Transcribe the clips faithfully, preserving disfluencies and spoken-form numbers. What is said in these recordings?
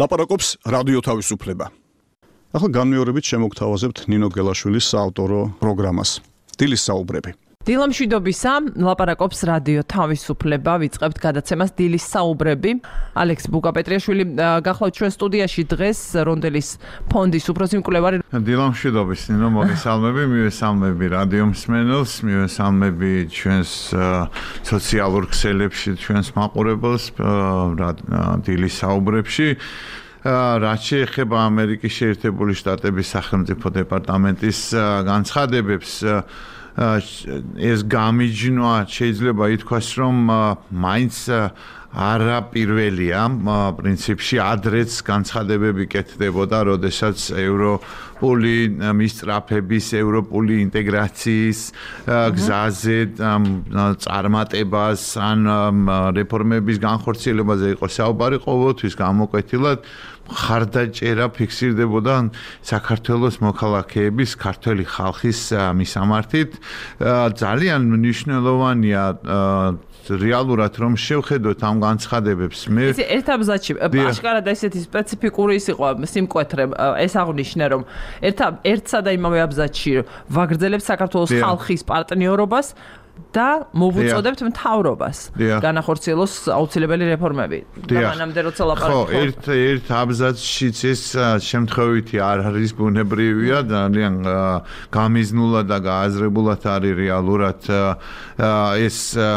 ლაპარაკობს რადიო თავისუფლება. ახლა განმეორებით შემოგთავაზებთ ნინო გელაშვილის საავტორო პროგრამას. დილის საუბრები. დილამ მშვიდობისა, ლაპარაკობს რადიო თავისუფლება, ვიწყებთ გადაცემას დილის საუბრები. ალექს ბუკაპეტრიაშვილი გახლავთ ჩვენ სტუდიაში დღეს რონდელის ფონდის უფროსი მკვლევარი. დილამ მშვიდობის, ნინო, მოგესალმები, მივესალმები რადიო მსმენელს, მივესალმები ჩვენს სოციალურ ქსელებში, ჩვენს მაყურებელს დილის საუბრებში. რაც შეეხება ამერიკის შეერთებული შტატების სახელმწიფო დეპარტამენტის განცხადებებს, ეს გამიჯნა შეიძლება ითქვას, რომ მაინც არა პირველია, პრინციპში ადრეც განცხადებები კეთდებოდა, როდესაც ევროპული მისწრაფების, ევროპული ინტეგრაციის გზაზე წარმატებას ან რეფორმების განხორციელებაზე იყო საუბარი, ყოველთვის გამოკვეთილად ხარდაჭერა ფიქსირდებოდა საქართველოს მოქალაქეების, ქართველი ხალხის მისამართით. ძალიან მნიშვნელოვანია რეალურად რომ შევხედოთ ამ განცხადებებს. მე ეს ერთ აბზაცში აშკარად ესეთი სპეციფიკური ის იყო სიმკვეთრე, ეს აღნიშნე რომ ერთ ერთსა და იმავე აბზაცში ვაგრძელებთ საქართველოს ხალხის პარტნიორობას და მოვუწოდებთ მთავრობას განახორციელოს აუცილებელი რეფორმები. და მანამდე როცა ლაპარაკობ. ხო, ერთ ერთ აბზაცშიც ეს შემთხვევითი არ არის ბუნებრივია, ძალიან გამიზნულად და გააზრებულად არის რეალურად ეს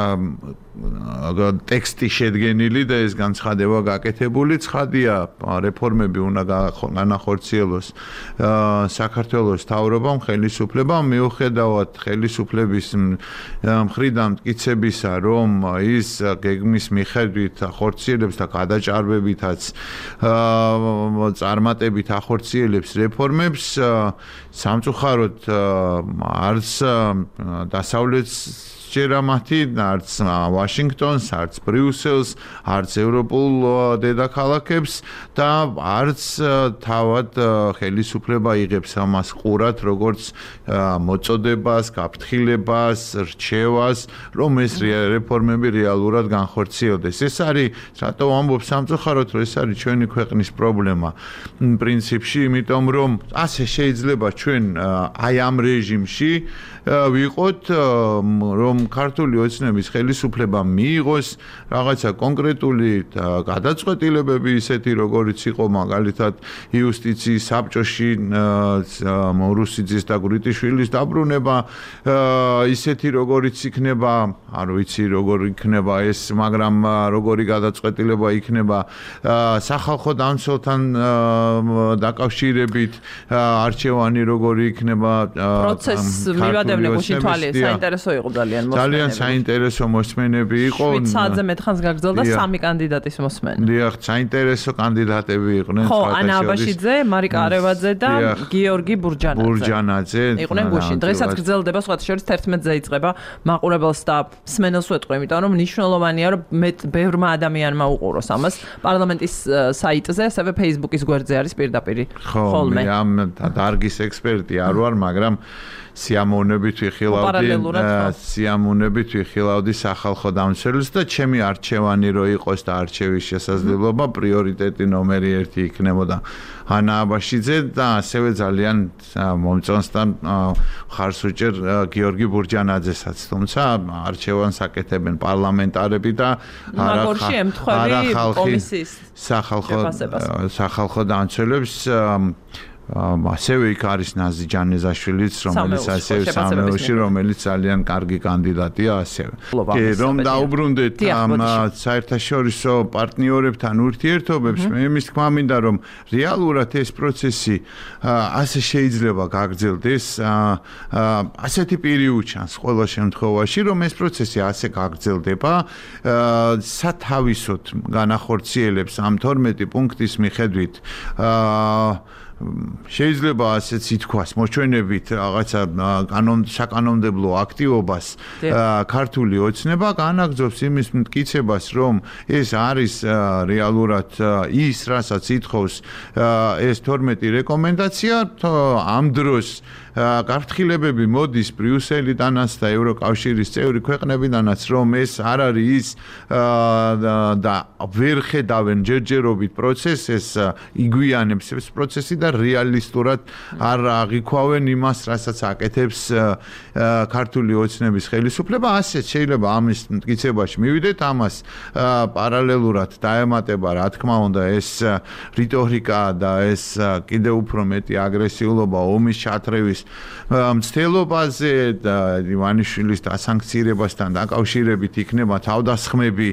ტექსტი შედგენილი და ეს განცხადება გაკეთებული. ცხადია, რეფორმები უნდა განახორციელოს საქართველოს მთავრობამ, ხელისუფლებამ, მიუხედავად ხელისუფლების მხრიდან მტკიცებისა, რომ ის გეგმის მიხედვით ახორციელებს და გადაჭარბებითაც წარმატებით ახორციელებს რეფორმებს, სამწუხაროდ არც დასავლეთს ჯერა მათი, არც ვაშინგტონს, არც ბრიუსელს, არც ევროპულ დედაქალაქებს და არც თავად ხელისუფლება იღებს ამას ყურად, როგორც მოწოდებას, გაფრთხილებას, რჩევას, რომ ეს რეფორმები რეალურად განხორციელდეს. ეს არის, რატო ვამბობ სამწუხაროდ, რომ ეს არის ჩვენი ქვეყნის პრობლემა. პრინციპში, იმიტომ რომ ასე შეიძლება ჩვენ აი ამ რეჟიმში ვიყოთ, რომ ქართული ოცნების ხელისუფლება მიიღოს რაღაცა კონკრეტული გადაწყვეტილებები, ისეთი როგორიც იყო მაგალითად იუსტიციის საბჭოში რუსიძის და გვრიტიშვილის დაბრუნება, ისეთი როგორიც იქნება, არ ვიცი როგორ იქნება ეს, მაგრამ როგორი გადაწყვეტილება იქნება სახალხო დამცველთან დაკავშირებით, არჩევანი როგორი იქნება პროცესს მივადევნე გუშინ თვალი, საინტერესო იყო ძალიან. ძალიან საინტერესო მოსმენები იყო. შვიდ საათზე მეტხანს გაგრძელდა სამი კანდიდატის მოსმენა. დიახ, საინტერესო კანდიდატები იყვნენ. ხო, ანა აბაშიძე, მარიკა არევაძე და გიორგი ბურჯანაძე. ბურჯანაძე იყვნენ გუშინ. დღესაც გრძელდება, სხვათა შორის თერთმეტზე იწყება მაყურებელს და მსმენელს ვეტყვი, იმიტომ რომ მნიშვნელოვანია, რომ ბევრმა ადამიანმა უყუროს ამას. პარლამენტის საიტზე, ასევე Facebook-ის გვერდზე არის პირდაპირ ხოლმე. ხო, ამ დარგის ექსპერტი არ ვარ, მაგრამ სიამოვნებით ვიხილავდი სიამოვნებით ვიხილავდი სახალხო დამცველს და ჩემი არჩევანი რო იყოს და არჩევის შესაძლებლობა პრიორიტეტი ნომერი ერთი იქნებოდა ანა აბაშიძე და ასევე ძალიან მომწონს და ხარს უჭერ გიორგი ბურჯანაძესაც, თუმცა არჩევანს აკეთებენ პარლამენტარები და არა ხალხი სახალხო სახალხო დამცველებს. ასევე იქ არის ნაზი ჯანეზაშვილიც, რომელიც ასევე სამეულში, რომელიც ძალიან კარგი კანდიდატია ასევე. კი, რომ დაუბრუნდეთ ამ საერთაშორისო პარტნიორებთან ურთიერთობებს, მე იმის თქმა მინდა, რომ რეალურად ეს პროცესი ასე შეიძლება გაგრძელდეს, ასეთი პირი უჩანს ყველა შემთხვევაში, რომ ეს პროცესი ასე გაგრძელდება, სათავისოდ განახორციელებს ამ თორმეტი პუნქტის მიხედვით შეიძლება ასეც ითქვას, მოჩვენებით რაღაცა საკანონმდებლო აქტივობას ქართული ოცნება განაგრძობს იმის მტკიცებას, რომ ეს არის რეალურად ის, რასაც ითხოვს ეს თორმეტი რეკომენდაცია, ამ დროს გაფრთხილებები მოდის ბრიუსელიდანაც და ევროკავშირის წევრი ქვეყნებიდანაც, რომ ეს არ არის ის და ვერ ხედავენ ჯერჯერობით პროცესს, ეს იგვიანებს ეს პროცესი და რეალისტურად არ აღიქვავენ იმას, რასაც აკეთებს ქართული ოცნების ხელისუფლება. ასეც შეიძლება ამის მტკიცებაში მივიდეთ, ამას პარალელურად დაემატება, რა თქმა უნდა, ეს რიტორიკა და ეს კიდევ უფრო მეტი აგრესიულობა ომის ჩათრევის მცდელობაზე და ივანიშვილის დასანქცირებასთან დაკავშირებით იქნება თავდასხმები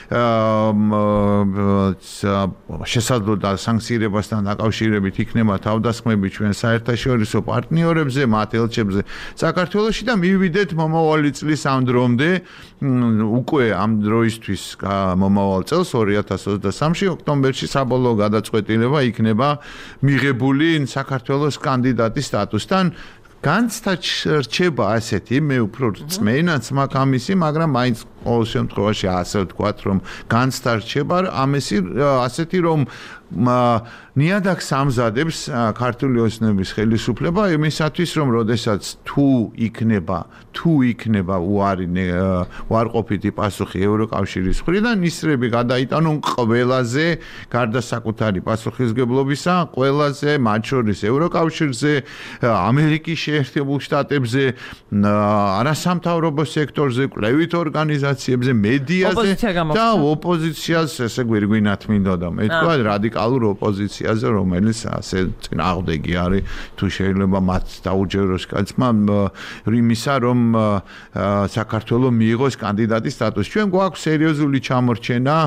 შესაძლო დასანქცირებასთან დაკავშირებით იქნება თავდასხმები ჩვენ საერთაშორისო პარტნიორებზე, მათ ელჩებზე საქართველოში და მივიდეთ მომავალი წლის ამ დრომდე, უკვე ამ დროისთვის მომავალ წელს ორი ათას ოცდასამში ოქტომბერში საბოლოო გადაწყვეტილება იქნება მიღებული საქართველოს კანდიდატის სტატუსთან. განცდა რჩება ასეთი, მე უფრო წმენაც მაქვს ამისი, მაგრამ მაინც ყოველ შემთხვევაში ასე ვთქვათ, რომ განცდა რჩება ამისი ასეთი, რომ ნიადაგს ამზადებს ქართული ოცნების ხელისუფლება იმისათვის, რომ როდესაც თუ იქნება, თუ იქნება უარი უარყოფითი პასუხი ევროკავშირის მხრიდან, ისრები გადაიტანონ ყველაზე, გარდა საკუთარი პასუხისგებლობისა, ყველაზე, მათ შორის ევროკავშირზე, ამერიკის შეერთებულ შტატებზე, არასამთავრობო სექტორზე, კვლევით ორგანიზაციებზე, მედიაზე და ოპოზიციას, ესე გვირგვინათ მინდოდა. მე თქვა რადიკალურ ოპოზიციაზე, რომელიც ასე წინააღმდეგი არის, თუ შეიძლება მათ დაუჯეროს კაცმა იმისა, რომ საქართველოს მიიღოს კანდიდატის სტატუსი. ჩვენ გვაქვს სერიოზული ჩამორჩენა,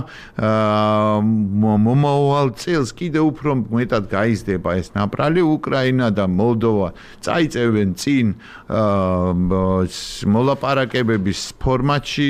მომავალ წელს კიდევ უფრო მეტად გაიზრდება ეს ნაპრალი, უკრაინა და მოლდოვა წაიწევენ წინ მოლაპარაკებების ფორმატში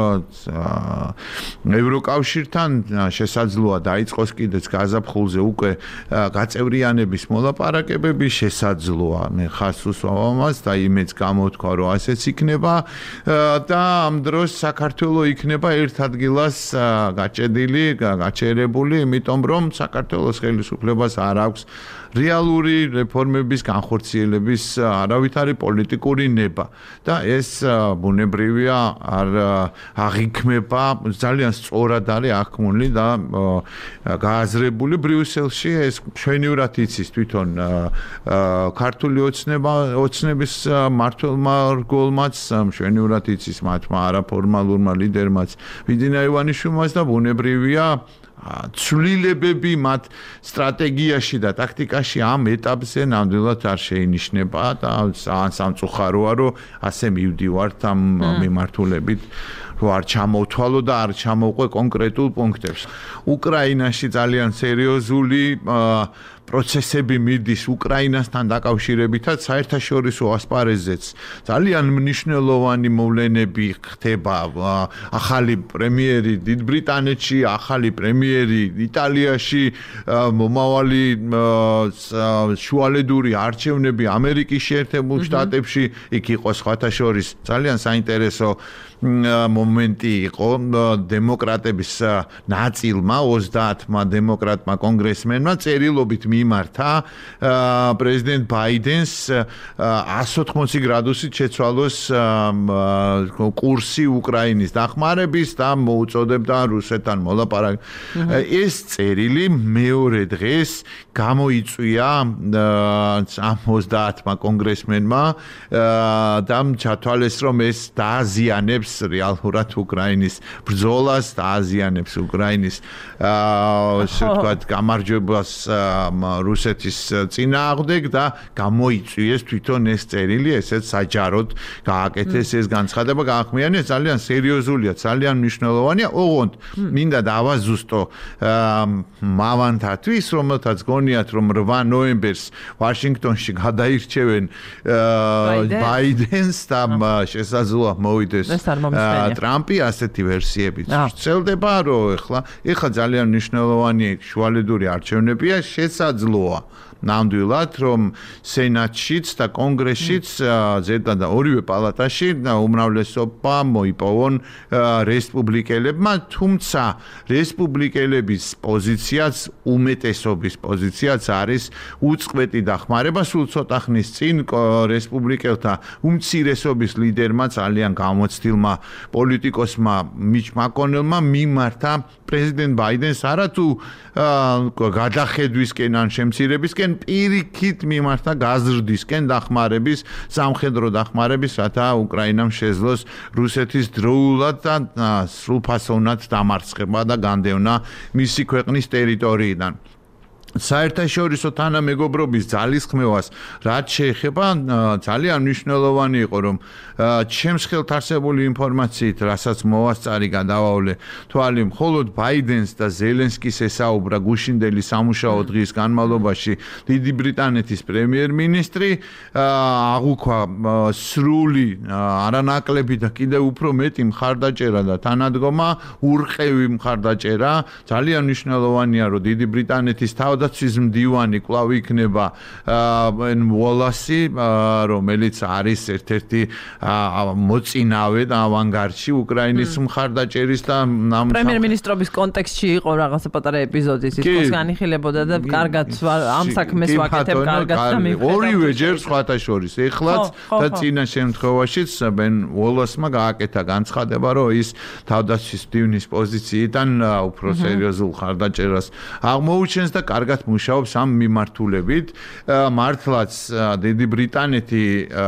ევროკავშირთან, შესაძლოა დაიწყოს კიდეც გაზაფხულზე უკვე გაწევრიანების მოლაპარაკებები, შესაძლოა მე ხას უსვამ ამას და იმეც გამოთქვა, რომ ასეც იქნება და ამ დროს საქართველოს იქნება ერთ ადგილას გაჭედილი, გაჩერებული, იმიტომ რომ საქართველოს ხელისუფლებას არ აქვს რეალური რეფორმების განხორციელების არავითარი პოლიტიკური ნება და ეს ბუნებრივია არ აღიქმება, ძალიან სწორად არის აღქმული და გააზრებული ბრიუსელში. ეს ჩვენივრად იცის თვითონ ქართული ოცნება ოცნების მმართველმა რგოლმაც, ჩვენივრად იცის მათმა არაფორმალურმა ლიდერმაც ვიდინა ივანიშვილმაც და ბუნებრივია ცვლილებები მათ სტრატეგიაში და ტაქტიკაში ამ ეტაპზე ნამდვილად არ შეინიშნება და სამწუხაროა, რომ ასე მივდივართ ამ მიმართულებით, რომ არ ჩამოვთვალო და არ ჩამოვყვე კონკრეტულ პუნქტებს. უკრაინაში ძალიან სერიოზული პროცესები მიდის უკრაინასთან დაკავშირებითაც საერთაშორისო ასპარეზზეც ძალიან მნიშვნელოვანი მოვლენები ხდება. ახალი პრემიერი დიდ ბრიტანეთში, ახალი პრემიერი იტალიაში, მომავალი შუალედური არჩევნები ამერიკის შეერთებულ შტატებში, იქ იყო სხვათა შორის ძალიან საინტერესო მომენტი იყო დემოკრატების ნაწილმა, ოცდაათმა დემოკრატმა კონგრესმენმა წერილობით მიმართა პრეზიდენტ ბაიდენს εκατს ოთხმოცი გრადუსით შეცვალოს კურსი უკრაინის დახმარების და მოუწოდებდა რუსეთთან მოლაპარაკებას. ეს წერილი მეორე დღეს გამოიწვია ამ ოცდაათმა კონგრესმენმა და ჩათვალეს, რომ ეს დააზიანებს რეალურად უკრაინის ბრძოლას, დააზიანებს უკრაინის ასე ვთქვათ გამარჯვებას რუსეთის წინააღმდეგ და გამოიწვიეს თვითონ ეს წერილი, ესეც საჯაროდ გააკეთეს ეს განცხადება, გაახმიანეს, ძალიან სერიოზულია, ძალიან მნიშვნელოვანია. ოღონდ მინდა დავაზუსტო მავანთათვის, რომელთაც გონიათ, რომ რვა ნოემბერს ვაშინგტონში გადაირჩევენ ბაიდენს და შესაძლოა მოვიდეს ტრამპი ასეთი ვერსიებით ვრცელდება, რომ ეხლა ეხლა ძალიან მნიშვნელოვანი შუალედური არჩევნებია, შესაძლოა ნამდვილად, რომ სენატშიც და კონგრესშიც ზედა და ორივე პალატაში უმრავლესობა მოიპოვონ რესპუბლიკელებმა, თუმცა რესპუბლიკელების პოზიციაც, უმეტესობის პოზიციაც არის უწყვეტი დახმარება. სულ ცოტა ხნის წინ რესპუბლიკელთა უმცირესობის ლიდერმა, ძალიან გამოცდილმა პოლიტიკოსმა მიჩ მაკონელმა მიმართა პრეზიდენტ ბაიდენს არათუ გადახედვისკენ ან შემცირებისკენ, პირიქით მიმართა გაზრდისკენ დახმარების, სამხედრო დახმარების, რათა უკრაინამ შეძლოს რუსეთის დროულად და სრულფასოვნად დამარცხება და განდევნა მისი ქვეყნის ტერიტორიიდან. საერთაშორისო თანამეგობრობის ძალისხმევას რაც შეეხება, ძალიან მნიშვნელოვანი იყო, რომ ჩემს ხელთ არსებული ინფორმაციით, რასაც მოვასწარი გადავავლე თვალი, მხოლოდ ბაიდენს და ზელენსკის ესაუბრა გუშინდელი სამუშაო დღის განმავლობაში დიდი ბრიტანეთის პრემიერ-მინისტრი, აღუქვა სრული არანაკლები და კიდევ უფრო მეტი მხარდაჭერა და თანადგომა, ურყევი მხარდაჭერა. ძალიან მნიშვნელოვანია, რომ დიდი ბრიტანეთის თავდაცვის მდივანი კვლავ იქნება ბენ უოლასი, რომელიც არის ერთ-ერთი მოწინავე და ავანგარდში უკრაინის მხარდაჭერის და პრემიერ-მინისტრობის კონტექსტში იყო რაღაცა პატარა ეპიზოდი, ის თქოს განიხილებოდა და კარგად ამ საქმეს ვაკეთებ, კარგად და მივხვდი. ორივე ჯერ სხვათა შორის, ეხლაც და წინა შემთხვევაშიც ბენ უოლასმა გააკეთა განცხადება, რომ ის თავდაცვის მდივნის პოზიციიდან უფრო სერიოზულ მხარდაჭერას აღმოუჩენს და კარგად მუშაობს ამ მიმართულებით. მართლაც დიდი ბრიტანეთი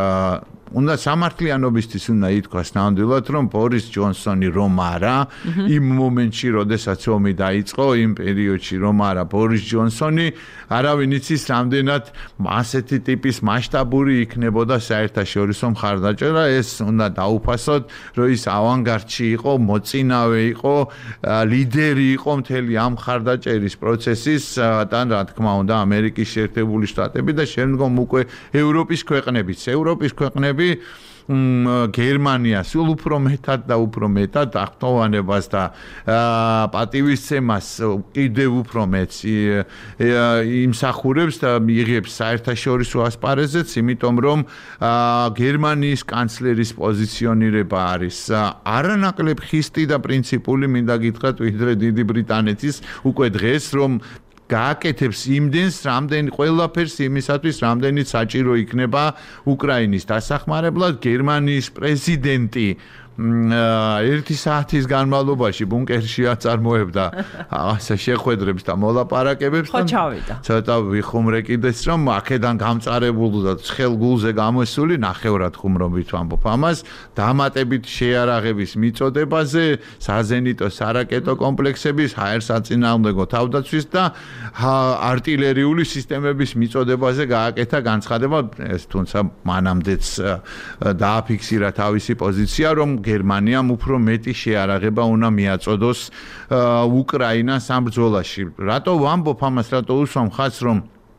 უნდა სამართლიანობისთვის უნდა ითქვას ნამდვილად, რომ ბორის ჯონსონი რომ არა, იმ მომენტში, როდესაც ომი დაიწყო, იმ პერიოდში რომ არა ბორის ჯონსონი, არავინ იცის, რამდენად ასეთი ტიპის მასშტაბური იქნებოდა საერთაშორისო მხარდაჭერა. ეს უნდა დაუფასოთ, რომ ის ავანგარდში იყო, მოწინავე იყო, ლიდერი იყო მთელი ამ მხარდაჭერის პროცესის და რა თქმა უნდა ამერიკის შეერთებული შტატები და შემდგომ უკვე ევროპის ქვეყნებიც, ევროპის ქვეყნები გერმანია სულ უფრო მეტად და უფრო მეტად აღტოვანებას და პატივისცემას კიდევ უფრო მეტს იმსახურებს და იღებს საერთაშორისო ასპარეზეც, იმიტომ რომ გერმანიის კანცლერის პოზიციონირება არის არანაკლებ ხისტი და პრინციპული, მინდა გითხრათ, ვიდრე დიდი ბრიტანეთის უკვე დღეს, რომ გააკეთებს იმდენს, რამდენი ყველაფერს იმისათვის, რამდენიც საჭირო იქნება უკრაინის დასახმარებლად. გერმანიის პრეზიდენტი ერთი საათის განმავლობაში ბუნკერში აწარმოებდა ასე შეხვედრებს და მოლაპარაკებებს. ხო ჩავიდა. ცოტა ვიხუმრე კიდეც, რომ აქედან გამწარებული და ცხელ გულზე გამოსული, ნახევრად ხუმრობით ვამბობ ამას, დამატებით შეარაღების მიწოდებაზე, საზენიტო სარაკეტო კომპლექსების, ჰაერსაწინააღმდეგო თავდაცვის და არტილერიული სისტემების მიწოდებაზე გააკეთა განცხადება. ეს თუმცა მანამდეც დააფიქსირა თავისი პოზიცია, რომ გერმანიამ უფრო მეტი შეარაღება უნდა მიაწოდოს უკრაინას ამ ბრძოლაში. რატო ვამბობ ამას, რატო უსვამ ხაზს, რომ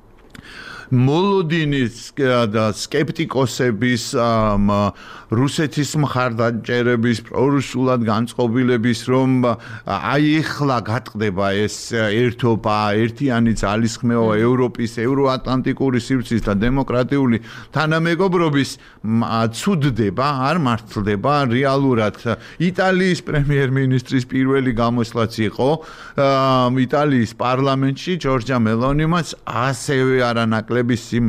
მოლოდინის და სკეპტიკოსების, რუსეთის მხარდაჭერების, პრორუსულად განწყობილების, რომ აი ეხლა გატყდება ეს ერთობა, ერთიანი ძალისხმევა ევროპის, ევროატლანტიკური სივრცის და დემოკრატიული თანამეგობრობის ცუდდება, არ მართლდება რეალურად. იტალიის პრემიერ-მინისტრის პირველი გამოსვლაც იყო იტალიის პარლამენტში, ჯორჯა მელონიმაც ასევე არანაკლებ იმ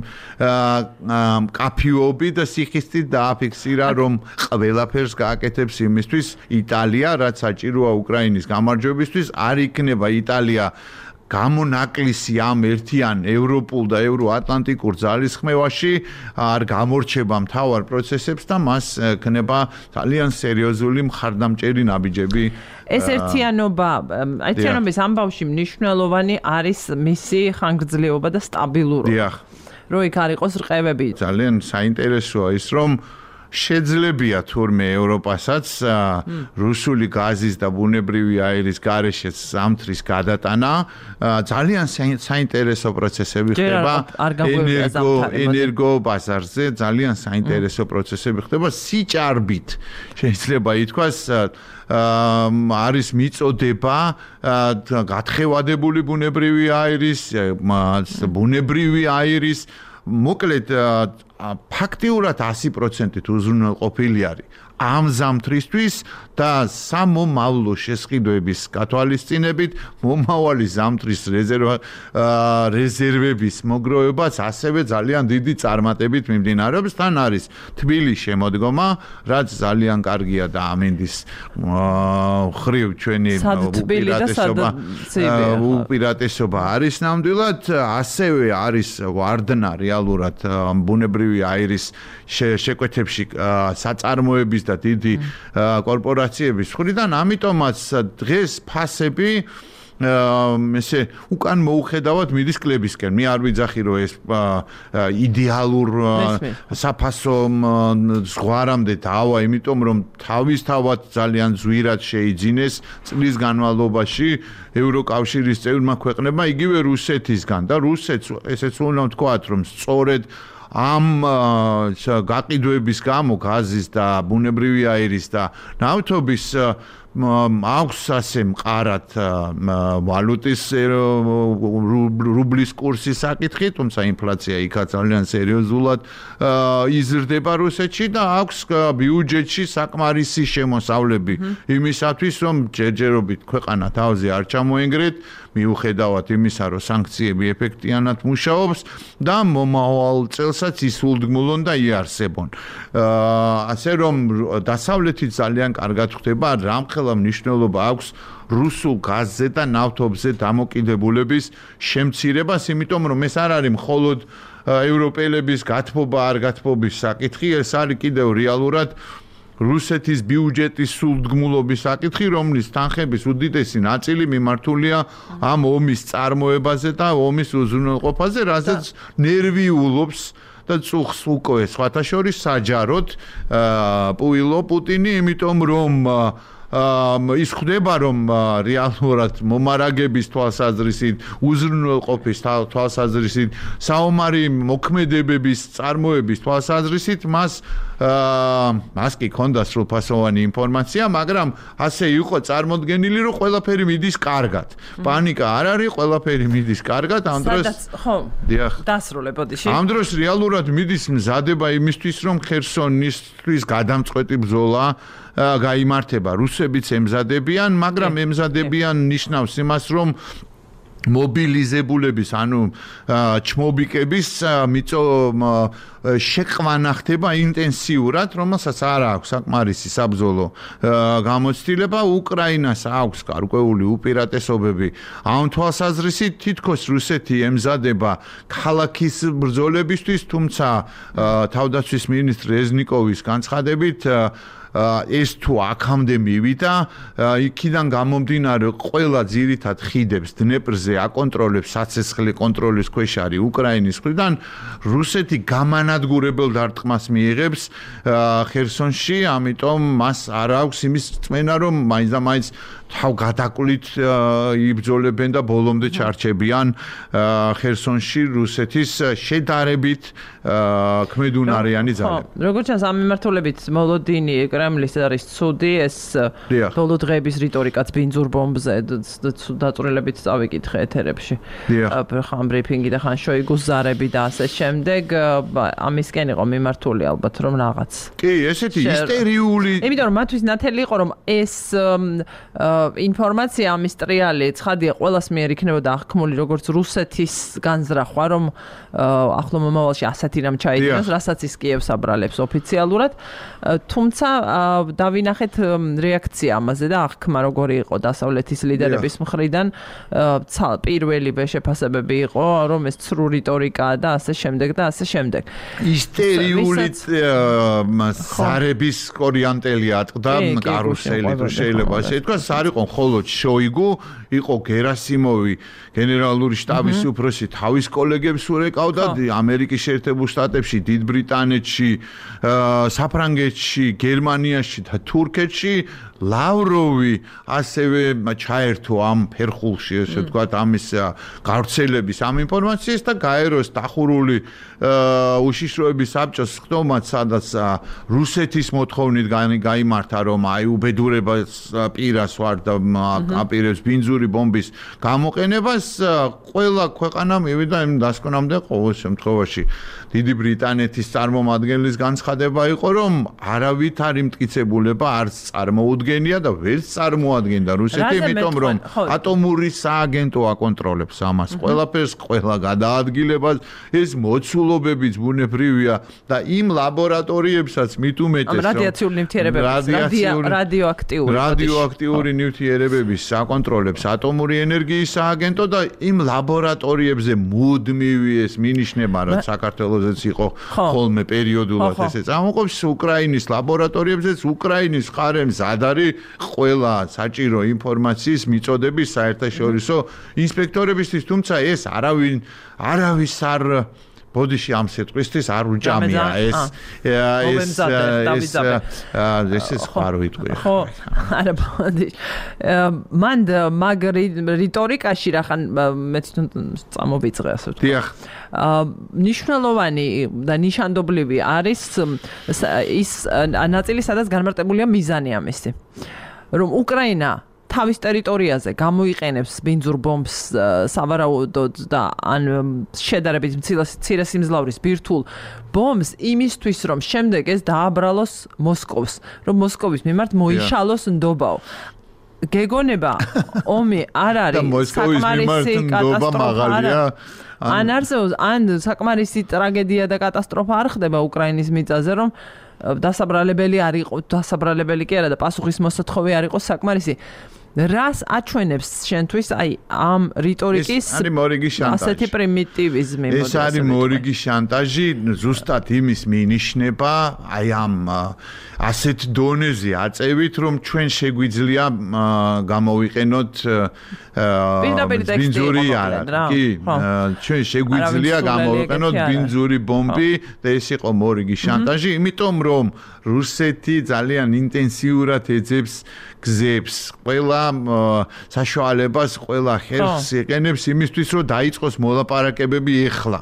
კაფიობი და სიხისტით დააფიქსირა, რომ ყველაფერს გააკეთებს იმისთვის იტალია, რაც საჭიროა უკრაინის გამარჯვებისთვის. არ იქნება იტალია გამონაკლისი ამ ერთიან ევროპულ და ევროატლანტიკურ ძალისხმევაში, არ გამორჩება მთავარ პროცესებს და მას ექნება ძალიან სერიოზული მხარდამჭერი ნაბიჯები. ეს ერთიანობა, ერთიანობის ამბავში მნიშვნელოვანი არის მისი ხანგრძლივობა და სტაბილურობა. დიახ. რო იქ არ იყოს რყევები. ძალიან საინტერესოა ის, რომ შეძლებია თურმე ევროპასაც რუსული გაზის და ბუნებრივი აირის გარეშე ზამთრის გადატანა ძალიან საინტერესო პროცესები ხდება ენერგო ენერგო ბაზარზე ძალიან საინტერესო პროცესები ხდება სიჭარბით შეიძლება ითქვას არის მიწოდება გათხევადებული ბუნებრივი აირის ბუნებრივი აირის მოკლედ ფაქტიურად ათი პროცენტით უზრუნველყოფილი არის ამ ზამთრისთვის და სამომავლო შესყიდვების გათვალისწინებით მომავალი ზამთრის რეზერვა რეზერვების მოგროვებაც ასევე ძალიან დიდი წარმატებით მიმდინარეობს თან არის თბილი შემოდგომა რაც ძალიან კარგია და ამინდის ხრივ ჩვენი უპირატესობა უპირატესობა არის ნამდვილად ასევე არის ვარდნა რეალურად ბუნებრივი აირის შეკვეთებში საწარმოების და დიდი კორპორაციების მხრიდან, ამიტომაც დღეს ფასები ესე უკან მოუხედავად მიდის კლებისკენ. მე არ ვიძახი რომ ეს იდეალურ საფასო ზღვარამდე დავა, იმიტომ რომ თავისთავად ძალიან ზვირად შეიძინეს წლის განმავლობაში ევროკავშირის წევრმა ქვეყნებმა, იგივე რუსეთისგან და რუსეთს ესეც უნდა ვთქვათ, რომ სწორედ ამ გაყიდვების გამო გაზის და ბუნებრივი აირის და ნავთობის აქვს ასე მყარად ვალუტის რუბლის კურსის საკითხი, თუმცა ინფლაცია იქაც ძალიან სერიოზულად იზრდება რუსეთში და აქვს ბიუჯეტში საკმარისი შემოსავლები იმისათვის, რომ ჯერჯერობით ქვეყანა თავზე არ ჩამოენგრეთ, მიუხედავად იმისა, რომ სანქციები ეფექტიანად მუშაობს და მომავალ წელსაც ისულდგმულონ და იარსებონ. ასე რომ დასავლეთით ძალიან კარგად ხდება რამხელა მნიშვნელობა აქვს რუსულ გაზზე და ნავთობზე დამოკიდებულების შემცირებას, იმიტომ რომ ეს არ არის მხოლოდ ევროპელების გათბობა არ გათბობის საკითხი, ეს არის კიდევ რეალურად რუსეთის ბიუჯეტის სულდგმულობის საკითხი, რომლის თანხების უდიდესი ნაწილი მიმართულია ამ ომის წარმოებაზე და ომის უზრუნველყოფაზე, რასაც ნერვიულობს და წუხს უკვე სხვათა შორის საჯაროდ პუილო პუტინი, იმიტომ რომ ის ხდება რომ რეალურად მომარაგების თვალსაზრისით, უზრუნველყოფის თვალსაზრისით, საომარი მოქმედებების წარმოების თვალსაზრისით მას მას კი ქონდა სრულფასოვანი ინფორმაცია, მაგრამ ასე იყო წარმოდგენილი, რომ ყველაფერი მიდის კარგად. პანიკა არ არის, ყველაფერი მიდის კარგად, ამ დროს ხო, დასრულებოდიში. ამ დროს რეალურად მიდის მზადება იმისთვის, რომ ხერსონისთვის გადამწყვეტი ბრძოლა გაიმართება. რუსებიც ემზადებიან, მაგრამ ემზადებიან ნიშნავს იმას, რომ მობილიზებულების, ანუ ჩმობიკების მიწო შეყვანა ხდება ინტენსიურად, რომელსაც არ აქვს საკმარისი საბრძოლო გამოცდილება. უკრაინას აქვს გარკვეული უპირატესობები. ამ თვალსაზრისით თითქოს რუსეთი ემზადება ქალაქის ბრძოლებისთვის, თუმცა თავდაცვის მინისტრი რეზნიკოვის განცხადებით ეს თუ აქამდე მივიდა, იქიდან გამომდინარე ყველა ძირითად ხიდებს დნეპრზე აკონტროლებს, საცეცხლე კონტროლის ქვეშ არის უკრაინის მხრიდან, რუსეთი გამანადგურებელ დარტყმას მიიღებს ხერსონში, ამიტომ მას არ აქვს იმის წმენა, რომ მაინც და მაინც თავ გადაკლით იბრძოლებენ და ბოლომდე ჩარჩებიან ხერსონში რუსეთის შედარებით ქმედუნარიანი ძალები. როგორც ჩანს, ამ მიმართულებით მოლოდინი კრემლის არის ცუდი, ეს ბოლო დღეების რიტორიკაც ბინძურ ბომბზე დაწვრილებით წავიკითხე ეთერებში. ხან ბრიფინგი და ხან შოიგუს ზარები და ასე შემდეგ, ამისკენ იყო მიმართული ალბათ რომ რაღაც. კი, ესეთი ისტერიული. იმიტომ რომ მათთვის ნათელი იყო რომ ეს ინფორმაცია ამის ტრიალი ცხადია ყველას მიერ იქნებოდა აღქმული როგორც რუსეთის განზრახვა, რომ ახლო მომავალში ასეთი რამ ჩაიდინოს, რასაც ის კიევს აბრალებს ოფიციალურად. თუმცა დავინახეთ რეაქცია ამაზე და აღქმა როგორი იყო დასავლეთის ლიდერების მხრიდან პირველივე შეფასებები იყო რომ ეს ცრუ რიტორიკაა და ასე შემდეგ და ასე შემდეგ ისტერიული ზარების კორიანტელი ატყდა კარუსელი თუ შეიძლება ასე თქვა არ იყო მხოლოდ შოიგუ იყო გერასიმოვი გენერალური შტაბის უფროსი თავის კოლეგებს ურეკავდა ამერიკის შეერთებულ შტატებში დიდ ბრიტანეთში საფრანგეთში გერმანიაში და თურქეთში ლავროვი ასევე ჩაერთო ამ ფერხულში ესე ვთქვათ ამის გავრცელების ამ ინფორმაციას და გაეროს დახურული უშიშროების საბჭოს ხდომაც სადაც რუსეთის მოთხოვნით გაიმართა რომ აი უბედურებას პირას ვარ და აპირებს ბინძური ბომბის გამოყენებას ყველა ქვეყანა მივიდა იმ დასკვნამდე ყოველ შემთხვევაში დიდი ბრიტანეთის წარმომადგენლის განცხადება იყო რომ არავითარი მტკიცებულება არც წარმოუდგენია და ვერც წარმოადგენდა რუსეთი იმიტომ რომ ატომური სააგენტო აკონტროლებს ამას ყველაფერს ყველა გადაადგილებას ეს მოცულობებიც ბუნებრივია და იმ ლაბორატორიებსაც მით უმეტეს რადიაციული ნივთიერებების რადიოაქტიური რადიოაქტიური ნივთიერებების აკონტროლებს ატომური ენერგიის სააგენტო და იმ ლაბორატორიებზე მუდმივი ეს მინიშნება რომ საქართველოსაც იყო ხოლმე პერიოდულად ესე წამოყოფს უკრაინის ლაბორატორიებზეც უკრაინის მხარემ ზადარი ყველა საჭირო ინფორმაციის მიწოდების საერთაშორისო ინსპექტორებისთვის თუმცა ეს არავინ არავის არ ბოდიში ამ სიტყვისთვის არ უჭამია ეს ეს ეს ეს ეს ხარო იტყვი ხო არა ბოდი მან მაგ რიტორიკაში რახან მე თვითონ წამოვიწყე ასე ვთქვი დიახ ნიშნულოვანი და ნიშანდობლივი არის ის ნაწილი სადაც განმარტებულია მიზანი ამისი რომ უკრაინა თავის ტერიტორიაზე გამოიყენებს ბინძურ ბომბს სავარაუდოდ და ან შედარებით მცირე სიმძლავრის ბირთვულ ბომბს იმისთვის რომ შემდეგ ეს დააბრალოს მოსკოვს რომ მოსკოვის მიმართ მოიშალოს ნდობაო გეგონება ომი არ არის საკმარისი კატასტროფა ან არსებობს ან საკმარისი ტრაგედია და კატასტროფა არ ხდება უკრაინის მიწაზე რომ დასაბრალებელი არ იყო დასაბრალებელი კი არა და პასუხის მოსათხოვე არ იყო საკმარისი რას აჩვენებს შენთვის აი ამ რიტორიკის ასეთი პრიმიტივიზმი ეს არის მორიგი შანტაჟი ზუსტად იმის მინიშნება აი ამ ასეთ დონეზე აწევით რომ ჩვენ შეგვიძლია გამოვიყენოთ ბინძური არა კი ჩვენ შეგვიძლია გამოვიყენოთ ბინძური ბომბი და ეს იყო მორიგი შანტაჟი იმიტომ რომ რუსეთი ძალიან ინტენსიურად ეძებს გზებს ყველა საშუალებას ყველა ხელს იყენებს იმისთვის რომ დაიწყოს მოლაპარაკებები ეხლა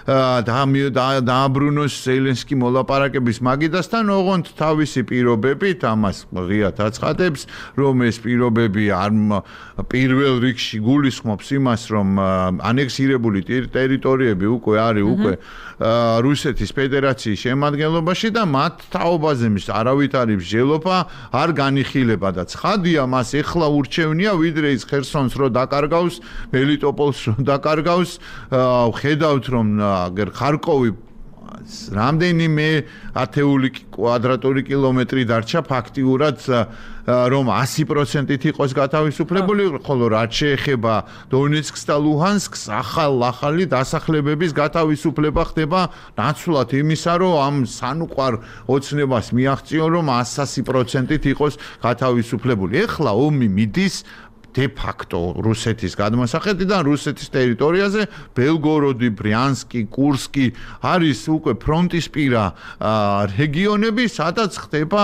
დააბრუნოს ზელენსკი მოლაპარაკების მაგიდასთან ოღონდ თავისი პირობებით ამას ღიად აცხადებს რომ ეს პირობები არ პირველ რიგში გულისხმობს იმას რომ ანექსირებული ტერიტორიები უკვე არის უკვე რუსეთის ფედერაციის შემადგენლობაში და მათ თაობაზე არავითარი მსჯელობა არ განიხილება და ცხადია მას ეხლა ურჩევნია ვიდრე ის ხერსონს რო დაკარგავს მელიტოპოლს რო დაკარგავს ხედავთ რომ ხარკოვი რამდენიმე ათეული კვადრატული კილომეტრი დარჩა ფაქტიურად რომ ასი პროცენტით იყოს გათავისუფლებული, ხოლო რაც შეეხება დონეცკს და ლუჰანსკს, ახალ-ახალი დასახლებების გათავისუფლება ხდება ნაცვლად იმისა, რომ ამ სანუყვარ ოცნებას მიაღწიონ, რომ ასი პროცენტით იყოს გათავისუფლებული. ეხლა ომი მიდის de facto რუსეთის გადმოსახედიდან რუსეთის ტერიტორიაზე ბელგოროდი, ბრიანსკი, კურსკი არის უკვე ფრონტისპირა რეგიონები, სადაც ხდება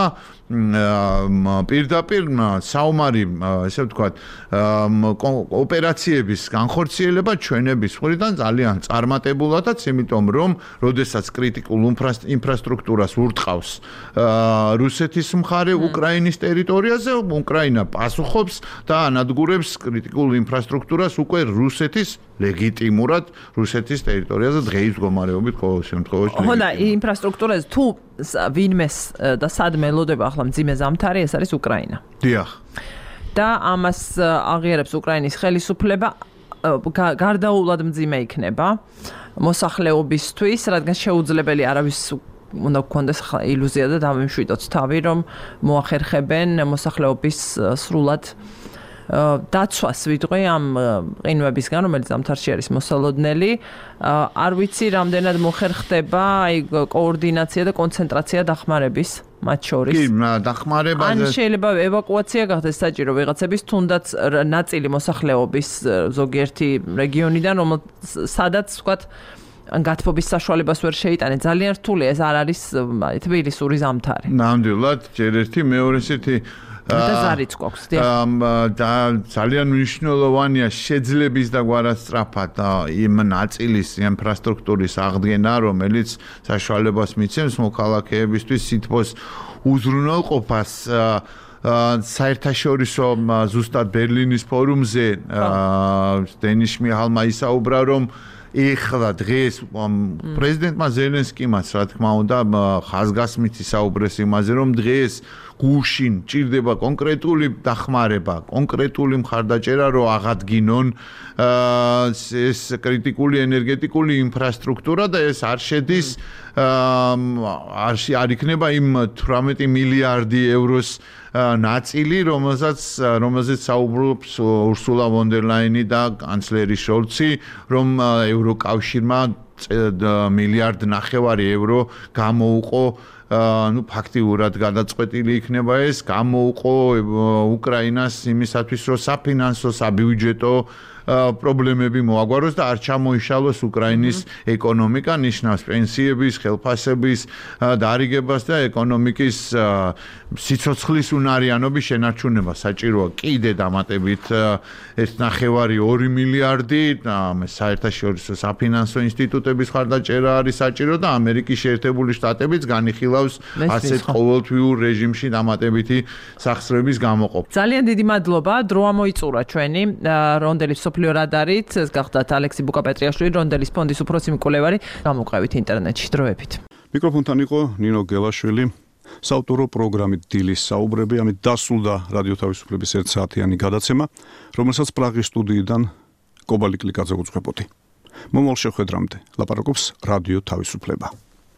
პირდაპირ საომარი, ესე ვთქვათ, ოპერაციების განხორციელება ჩვენების მხრიდან ძალიან წარმატებულადაც, იმიტომ რომ როდესაც კრიტიკულ ინფრასტრუქტურას ურტყავს რუსეთის მხარე უკრაინის ტერიტორიაზე, უკრაინა პასუხობს და ანადგურებს კრიტიკულ ინფრასტრუქტურას უკვე რუსეთის ლეგიტიმურად რუსეთის ტერიტორიაზე დღეის მდგომარეობით ყოველ შემთხვევაში. ხო და ინფრასტრუქტურაზე თუ ვინმეს და სად მელოდება ახლა მძიმე ზამთარი, ეს არის უკრაინა. დიახ. და ამას აღიარებს უკრაინის ხელისუფლება გარდაულად მძიმე იქნება მოსახლეობისთვის, რადგან შეუძლებელი არავის უნდა გქონდეს ილუზია და დამიმშვიდოთ თავი, რომ მოახერხებენ მოსახლეობის სრულად დაცვას ვიტყვი ამ ყინვებისგან, რომელიც ზამთარში არის მოსალოდნელი. არ ვიცი, რამდენად მოხერხდება აი კოორდინაცია და კონცენტრაცია დახმარების მათ შორის. კი, დახმარებაზე. ან შეიძლება ევაკუაცია გახდეს საჭირო ვიღაცების, თუნდაც ნაწილი მოსახლეობის ზოგიერთი რეგიონიდან, სადაც ვთქვათ ან გათბობის საშუალებას ვერ შეიტანე. ძალიან რთულია, ეს არ არის თბილისური ზამთარი. ნამდვილად, ჯერ ერთი, მეორე ერთი და ზარიც გვაქვს. და ძალიან მნიშვნელოვანია შეძლების და გვარასწრაფად იმ ნაწილის ინფრასტრუქტურის აღდგენა, რომელიც საშუალებას მიცემს მოქალაქეებისთვის სითბოს უზრუნველყოფას. საერთაშორისო ზუსტად ბერლინის ფორუმზე დენის შმიჰალმა ისაუბრა, რომ ეხლა დღეს პრეზიდენტმა ზელენსკიმაც რა თქმა უნდა ხაზგასმით ისაუბრეს იმაზე, რომ დღეს გუშინ ჭირდება კონკრეტული დახმარება, კონკრეტული მხარდაჭერა, რომ აღადგინონ ეს კრიტიკული ენერგეტიკული ინფრასტრუქტურა და ეს არ შედის არ არ იქნება იმ თვრამეტი მილიარდი ევროს ნაწილი, რომელსაც რომელზეც საუბრობს ურსულა ვონ დერ ლაინი და კანცლერი შოლცი, რომ ევროკავშირმა მილიარდ ნახევარი евро გამოუყო ну ფაქტიურად გადაწყვეტილი იქნება ეს გამოუყო უკრაინას იმისათვის რომ საფინანსო საბიუჯეტო პრობლემები მოაგვაროს და არ ჩამოიშალოს უკრაინის ეკონომიკა, ნიშნავს პენსიების, ხელფასების დარიგებას და ეკონომიკის სიცოცხლის უნარიანობის შენარჩუნება საჭიროა კიდე დამატებით ერთ ნახევარი ორი მილიარდი საერთაშორისო საფინანსო ინსტიტუტების ხარდაჭერა არის საჭირო და ამერიკის შეერთებული შტატებიც განიხილავს ასეთ ყოველთვიურ რეჟიმში დამატებითი სახსრების გამოყოფას. ძალიან დიდი მადლობა, დრო ამოიწურა ჩვენი რონდელის სოფლიო რადარით, ეს გახდათ ალექსი ბუკაპეტრიაშვილი, რონდელის ფონდის უფროსი მკვლევარი, გამოვყევით ინტერნეტში დროებით. მიკროფონთან იყო ნინო გელაშვილი. საავტორო პროგრამით დილის საუბრები, ამით დასრულდა რადიო თავისუფლების ერთ საათიანი გადაცემა, რომელსაც პრაღის სტუდიიდან კობალი კლიკაძე უძღვებოდი. მომავალ შეხვედრამდე ლაპარაკობს რადიო თავისუფლება.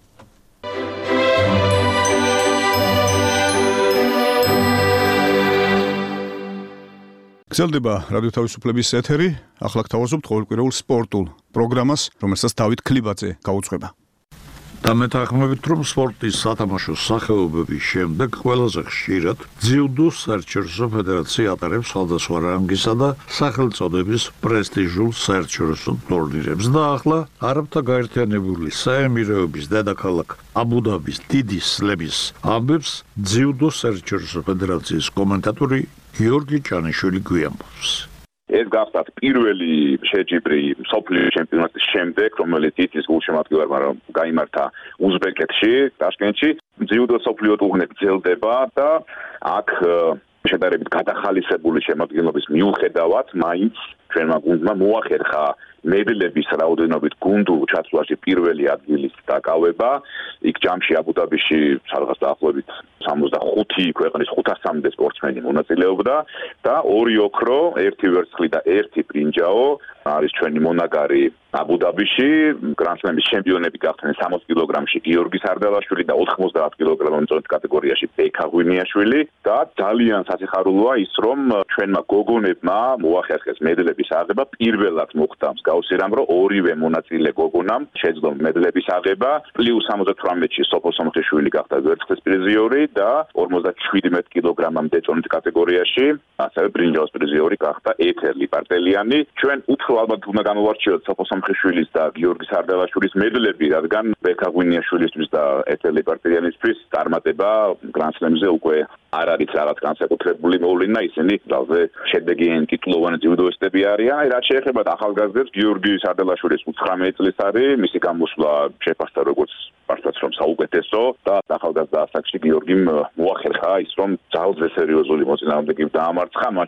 გრძელდება რადიო თავისუფლების ეთერი, ახლა გთავაზობთ ყოველკვირეულ სპორტულ პროგრამას, რომელსაც დავით ქლიბაძე გაუძღვება. დამეთანხმებით, რომ სპორტის სათამაშო სახეობების შემდეგ ყველაზე ხშირად ძიუდოს საერთაშორისო ფედერაცია ატარებს სხვადასხვა რანგისა და სახელწოდების პრესტიჟულ საერთაშორისო ტურნირებს და ახლა არაბთა გაერთიანებული საემირეობის დედაქალაქ აბუ-დაბის დიდი სლემის ამბებს ძიუდოს საერთაშორისო ფედერაციის კომენტატორი გიორგი ჭანიშვილი გვიამბობს. ეს გახდათ პირველი შეჯიბრი მსოფლიო ჩემპიონატის შემდეგ, რომელიც იცის გულშემატკივარმა რომ გაიმართა უზბეკეთში, ტაშკენტში. ძიუდო მსოფლიო ტურნირი გრძელდება და აქ შედარებით გადახალისებული შემადგენლობის მიუხედავად, მაინც ჩვენმა გუნდმა მოახერხა მედლების რაოდენობით გუნდურ ჩათვლაში პირველი ადგილის დაკავება. იქ ჯამში აბუ-დაბიში სადღაც დაახლოებით სამოცდახუთი ქვეყნის ხუთასამდე სპორტსმენი მონაწილეობდა და ორი ოქრო, ერთი ვერცხლი და ერთი ბრინჯაო არის ჩვენი მონაგარი აბუ-დაბიში. გრანდსლემის ჩემპიონები გახდნენ სამოცი კილოგრამში გიორგი სარდალაშვილი და ოთხმოცდაათ კილოგრამის წონის კატეგორიაში ბექა ღვინიაშვილი და ძალიან სასიხარულოა ის, რომ ჩვენმა გოგონებმა მოახერხეს მედლების აღება. პირველად მოხდა მსგავსი რამ, რომ ორივე მონაწილე გოგონამ შეძლო მედლების აღება. პლუს სამოცდათვრამეტში სოფო სომხიშვილი გახდა ვერცხლის პრიზიორი და ორმოცდაჩვიდმეტ კილოგრამამდე წონის კატეგორიაში ასევე ბრინჯაოს პრიზიორი გახდა ეთერ ლიპარტელიანი. ჩვენ უფრო ალბათ უნდა გამოვარჩიოთ სოფო სომხიშვილის და გიორგი სარდალაშვილის მედლები, რადგან ბექა ღვინიაშვილისთვის და ეთერ ლიპარტელიანისთვის წარმატება გრანდსლემზე უკვე არ არის რაღაც განსაკუთრებული მოვლენა, ისინი ძალზე შედეგიანი ტიტულოვანი ძიუდოისტები არიან. აი, რაც შეეხება ახალგაზრდებს, გიორგი სარდალაშვილის ოცდათხმეტი წლის არის, მისი გამოსვლა შეფასდა როგორც მართლაც რომ საუკეთესო და ახალგაზრდა ასაკში გიორგიმ მოახერხა ის, რომ ძალზე სერიოზული მოწინააღმდეგეები დაამარცხა, მათ შორის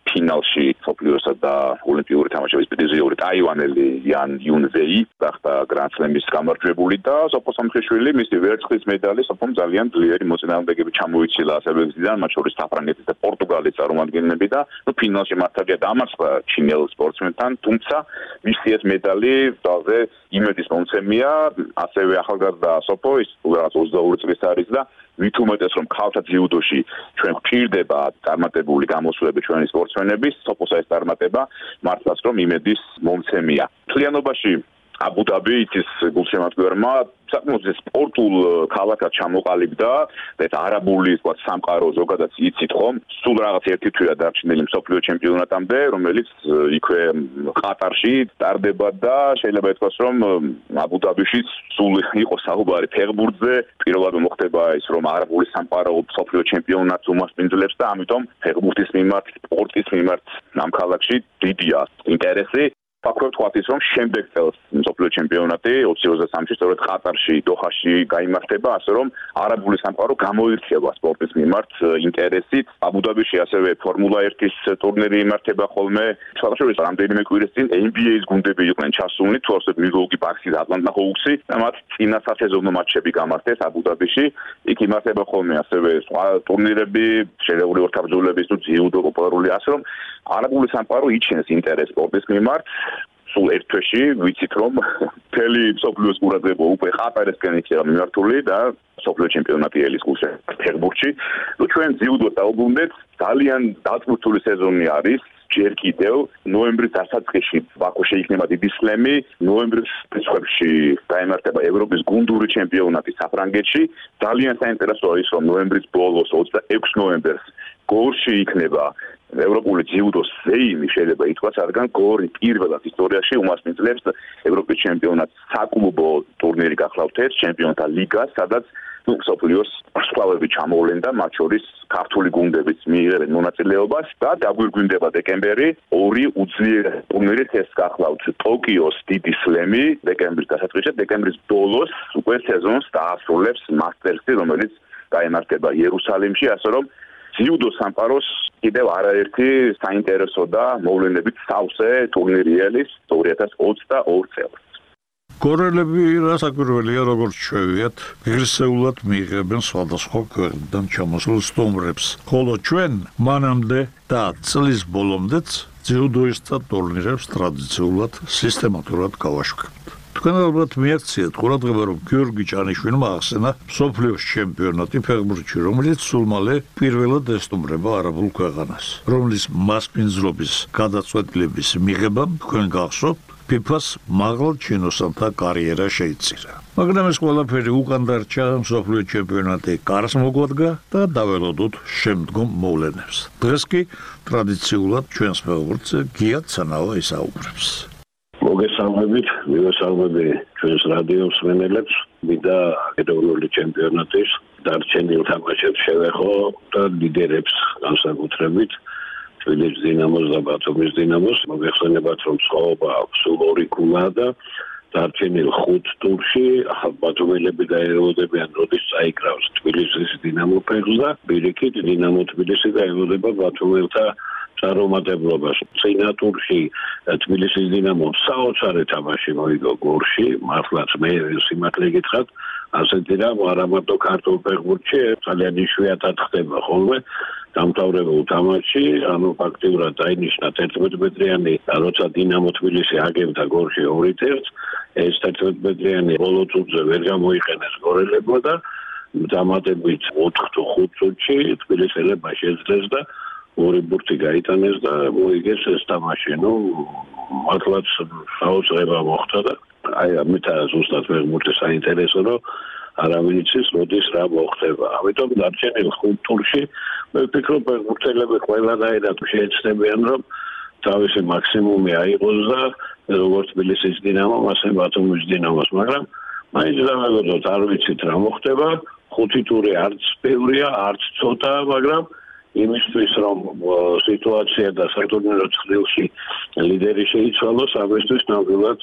ფინალში სოფლიოსა და ოლიმპიური თამაშების პრიზიორი ტაივანელი იან იუნვეი გახდა გრანდ სლემის გამარჯვებული და სოფო სამხეშვილი მისი ვერცხლის მედალი სოფომ ძალიან ძლიერი მოწინააღმდეგეები ჩამოიცილა ასებებიდან, მათ შორის საფრანგეთის და პორტუგალიის წარმომადგენლები და ნუ ფინალში მართალია დამარცხდა ჩინელ სპორტსმენთან, თუმცა მისი ეს მედალი ძალზე იმედის მომცემია, ასევე ახალგაზრდა სოფო ის რაღაც ოცდაორი წლის არის და ვით უმეტეს რომ ქალთა ძიუდოში ჩვენ გვჭირდება წარმატებული გამოსვლები ჩვენი სპორტსმენების, სოფოს ეს წარმატება მართლაც რომ იმედის მომცემია. მთლიანობაში აბუ-დაბი იცის გულშემატკივრმა საკმაოდ სპორტულ ქალაქად ჩამოყალიბდა და ეს არაბული თქვა სამყარო ზოგადად იცით ხომ სულ რაღაც ერთი თვეა დარჩენილი მსოფლიო ჩემპიონატამდე რომელიც იქვე ყატარში ტარდება და შეიძლება ითქვას რომ აბუ-დაბიში სულ იყო საუბარი ფეხბურთზე პირველად მოხდება ის რომ არაბული სამყარო მსოფლიო ჩემპიონატს უმასპინძლებს და ამიტომ ფეხბურთის მიმართ სპორტის მიმართ ამ ქალაქში დიდია ინტერესი ფაქტობრივად თქვათ ის რომ შემდეგ წელს მსოფლიო ჩემპიონატი ოცი ოცდასამში სწორედ ყატარში დოჰაში გაიმართება ასე რომ არაბული სამყარო გამოირჩევა სპორტის მიმართ ინტერესით აბუ-დაბიში ასევე ფორმულა ერთის ტურნირი იმართება ხოლმე შორის რამდენიმე კვირის წინ N B A-ის გუნდები იყვნენ ჩასულნი თუ ასე მილვოკი ბაქსი და ატლანტა ჰოუქსი და მათ წინა სასეზონო მატჩები გამართეს აბუ-დაბიში იქ იმართება ხოლმე ასევე სხვა ტურნირები შერეული ორთაბრძოლების თუ ძიუდო პოპულარული ასე რომ არაბული სამყარო იჩენს ინტერესს სპორტის მიმართ სულ ერთ თვეში ვიცით რომ მთელი მსოფლიოს ყურადღება უკვე ყატარისკენ იქნება მიმართული და მსოფლიო ჩემპიონატი ელის გულში ფეხბურთში. ნუ ჩვენ ძიუდოს დაუბრუნდეთ ძალიან დაწვრთული სეზონი არის ჯერ კიდევ ნოემბრის დასაწყისში ბაქოში იქნება დიდი სლემი, ნოემბრის რიცხვებში გაიმართება ევროპის გუნდური ჩემპიონატი საფრანგეთში. ძალიან საინტერესოა ის რომ ნოემბრის ბოლოს ოცდაექვსი ნოემბერს გორში იქნება ევროპული ძიუდოს სეიმი შეიძლება ითქვას, რადგან გორი პირველად ისტორიაში უმასპინძლებს ევროპის ჩემპიონატს საკლუბო ტურნირი გახლავთ ეს ჩემპიონთა ლიგა, სადაც ნუ მსოფლიოს სკლავები ჩამოვლენ და მათ შორის ქართული გუნდებიც მიიღებენ მონაწილეობას და დაგვირგვინდება დეკემბერი ორი უძლიერესი ტურნირით ეს გახლავთ ტოკიოს დიდი სლემი დეკემბრის დასაწყისში, დეკემბრის ბოლოს უკვე სეზონს დაასრულებს მასტერსი, რომელიც გაიმართება იერუსალიმში, ასე რომ ძიუდო სამყაროს კიდევ არაერთი საინტერესო და მოვლენებით სავსე ტურნირი ელის ორი ათას ოცდაორი წელს. გორელები რასაკვირველია როგორც ჩვევიათ, ღირსეულად მიიღებენ სხვადასხვა ქვეყნიდან ჩამოსულ სტუმრებს, ხოლო ჩვენ მანამდე და წლის ბოლომდეც ძიუდოისტთა ტურნირებს ტრადიციულად სისტემატურად გავაშვებთ. თქვენ ალბათ მიაქციეთ ყურადღება, რომ გიორგი ჭანიშვილმა ახსენა მსოფლიოს ჩემპიონატი ფეხბურთში, რომელიც სულ მალე პირველად ესტუმრება არაბულ ქვეყანას, რომლის მასპინძლობის გადაწყვეტილების მიღებამ თქვენ გახსოვთ ფიფას მაღალ ჩინოსანთა კარიერა შეიწირა. მაგრამ ეს ყველაფერი უკან დარჩა, მსოფლიო ჩემპიონატი კარს მოგვადგა და დაველოდოთ შემდგომ მოვლენებს. დღეს კი ტრადიციულად ჩვენს ფეხბურთზე გია ცანავა ისაუბრებს. მოგესალმებით, მივესალმები ჩვენს რადიო მსმენელებს, მინდა ეროვნული ჩემპიონატის დარჩენილ თამაშებს შევეხო და ლიდერებს განსაკუთრებით თბილისის დინამოს და ბათუმის დინამოს. მოგეხსენებათ, რომ სხვაობა სულ ორი ქულაა და დარჩენილ ხუთ ტურში ბათუმელები დაეველოდებიან, როდის წაიკრავს თბილისის დინამო ფეხს და პირიქით დინამო თბილისი დაეველოდება ბათუმელთა წარუმატებლობას. წინა ტურში თბილისის დინამომ საოცარი თამაში მოიგო გორში, მართლაც მე სიმართლე გითხრათ, ასეთი რამ არა მარტო ქართულ ფეხბურთში, ძალიან იშვიათად ხდება ხოლმე დამთავრებულ თამაში, ანუ ფაქტიურად დაინიშნა თერთმეტ მეტრიანი, როცა დინამო თბილისი აგებდა გორში ორი ერთ, ეს თერთმეტ მეტრიანი ბოლო წუთზე ვერ გამოიყენეს გორელებმა და დამატებით ოთხ თუ ხუთ წუთში თბილისელებმა შეძლეს და ორი ბურთი გაიტანეს და მოიგეს ეს თამაში. ნუ მართლაც საოცრება მოხდა და აი ამითა ზუსტად ფეხბურთი საინტერესო, რომ არავინ იცის, როდის რა მოხდება. ამიტომ დარჩენილ ხუთ ტურში მე ვფიქრობ, ფეხბურთელები ყველანაირად შეეცდებიან, რომ თავისი მაქსიმუმი აიღოს და როგორც თბილისის დინამომ, ასე ბათუმის დინამოს, მაგრამ მაინც დავველოდოთ, არ ვიცით რა მოხდება. ხუთი ტური არც ბევრია, არც ცოტაა, მაგრამ იმისთვის რომ სიტუაცია და სატურნირო ცხრილში ლიდერი შეიცვალოს, ამისთვის ნამდვილად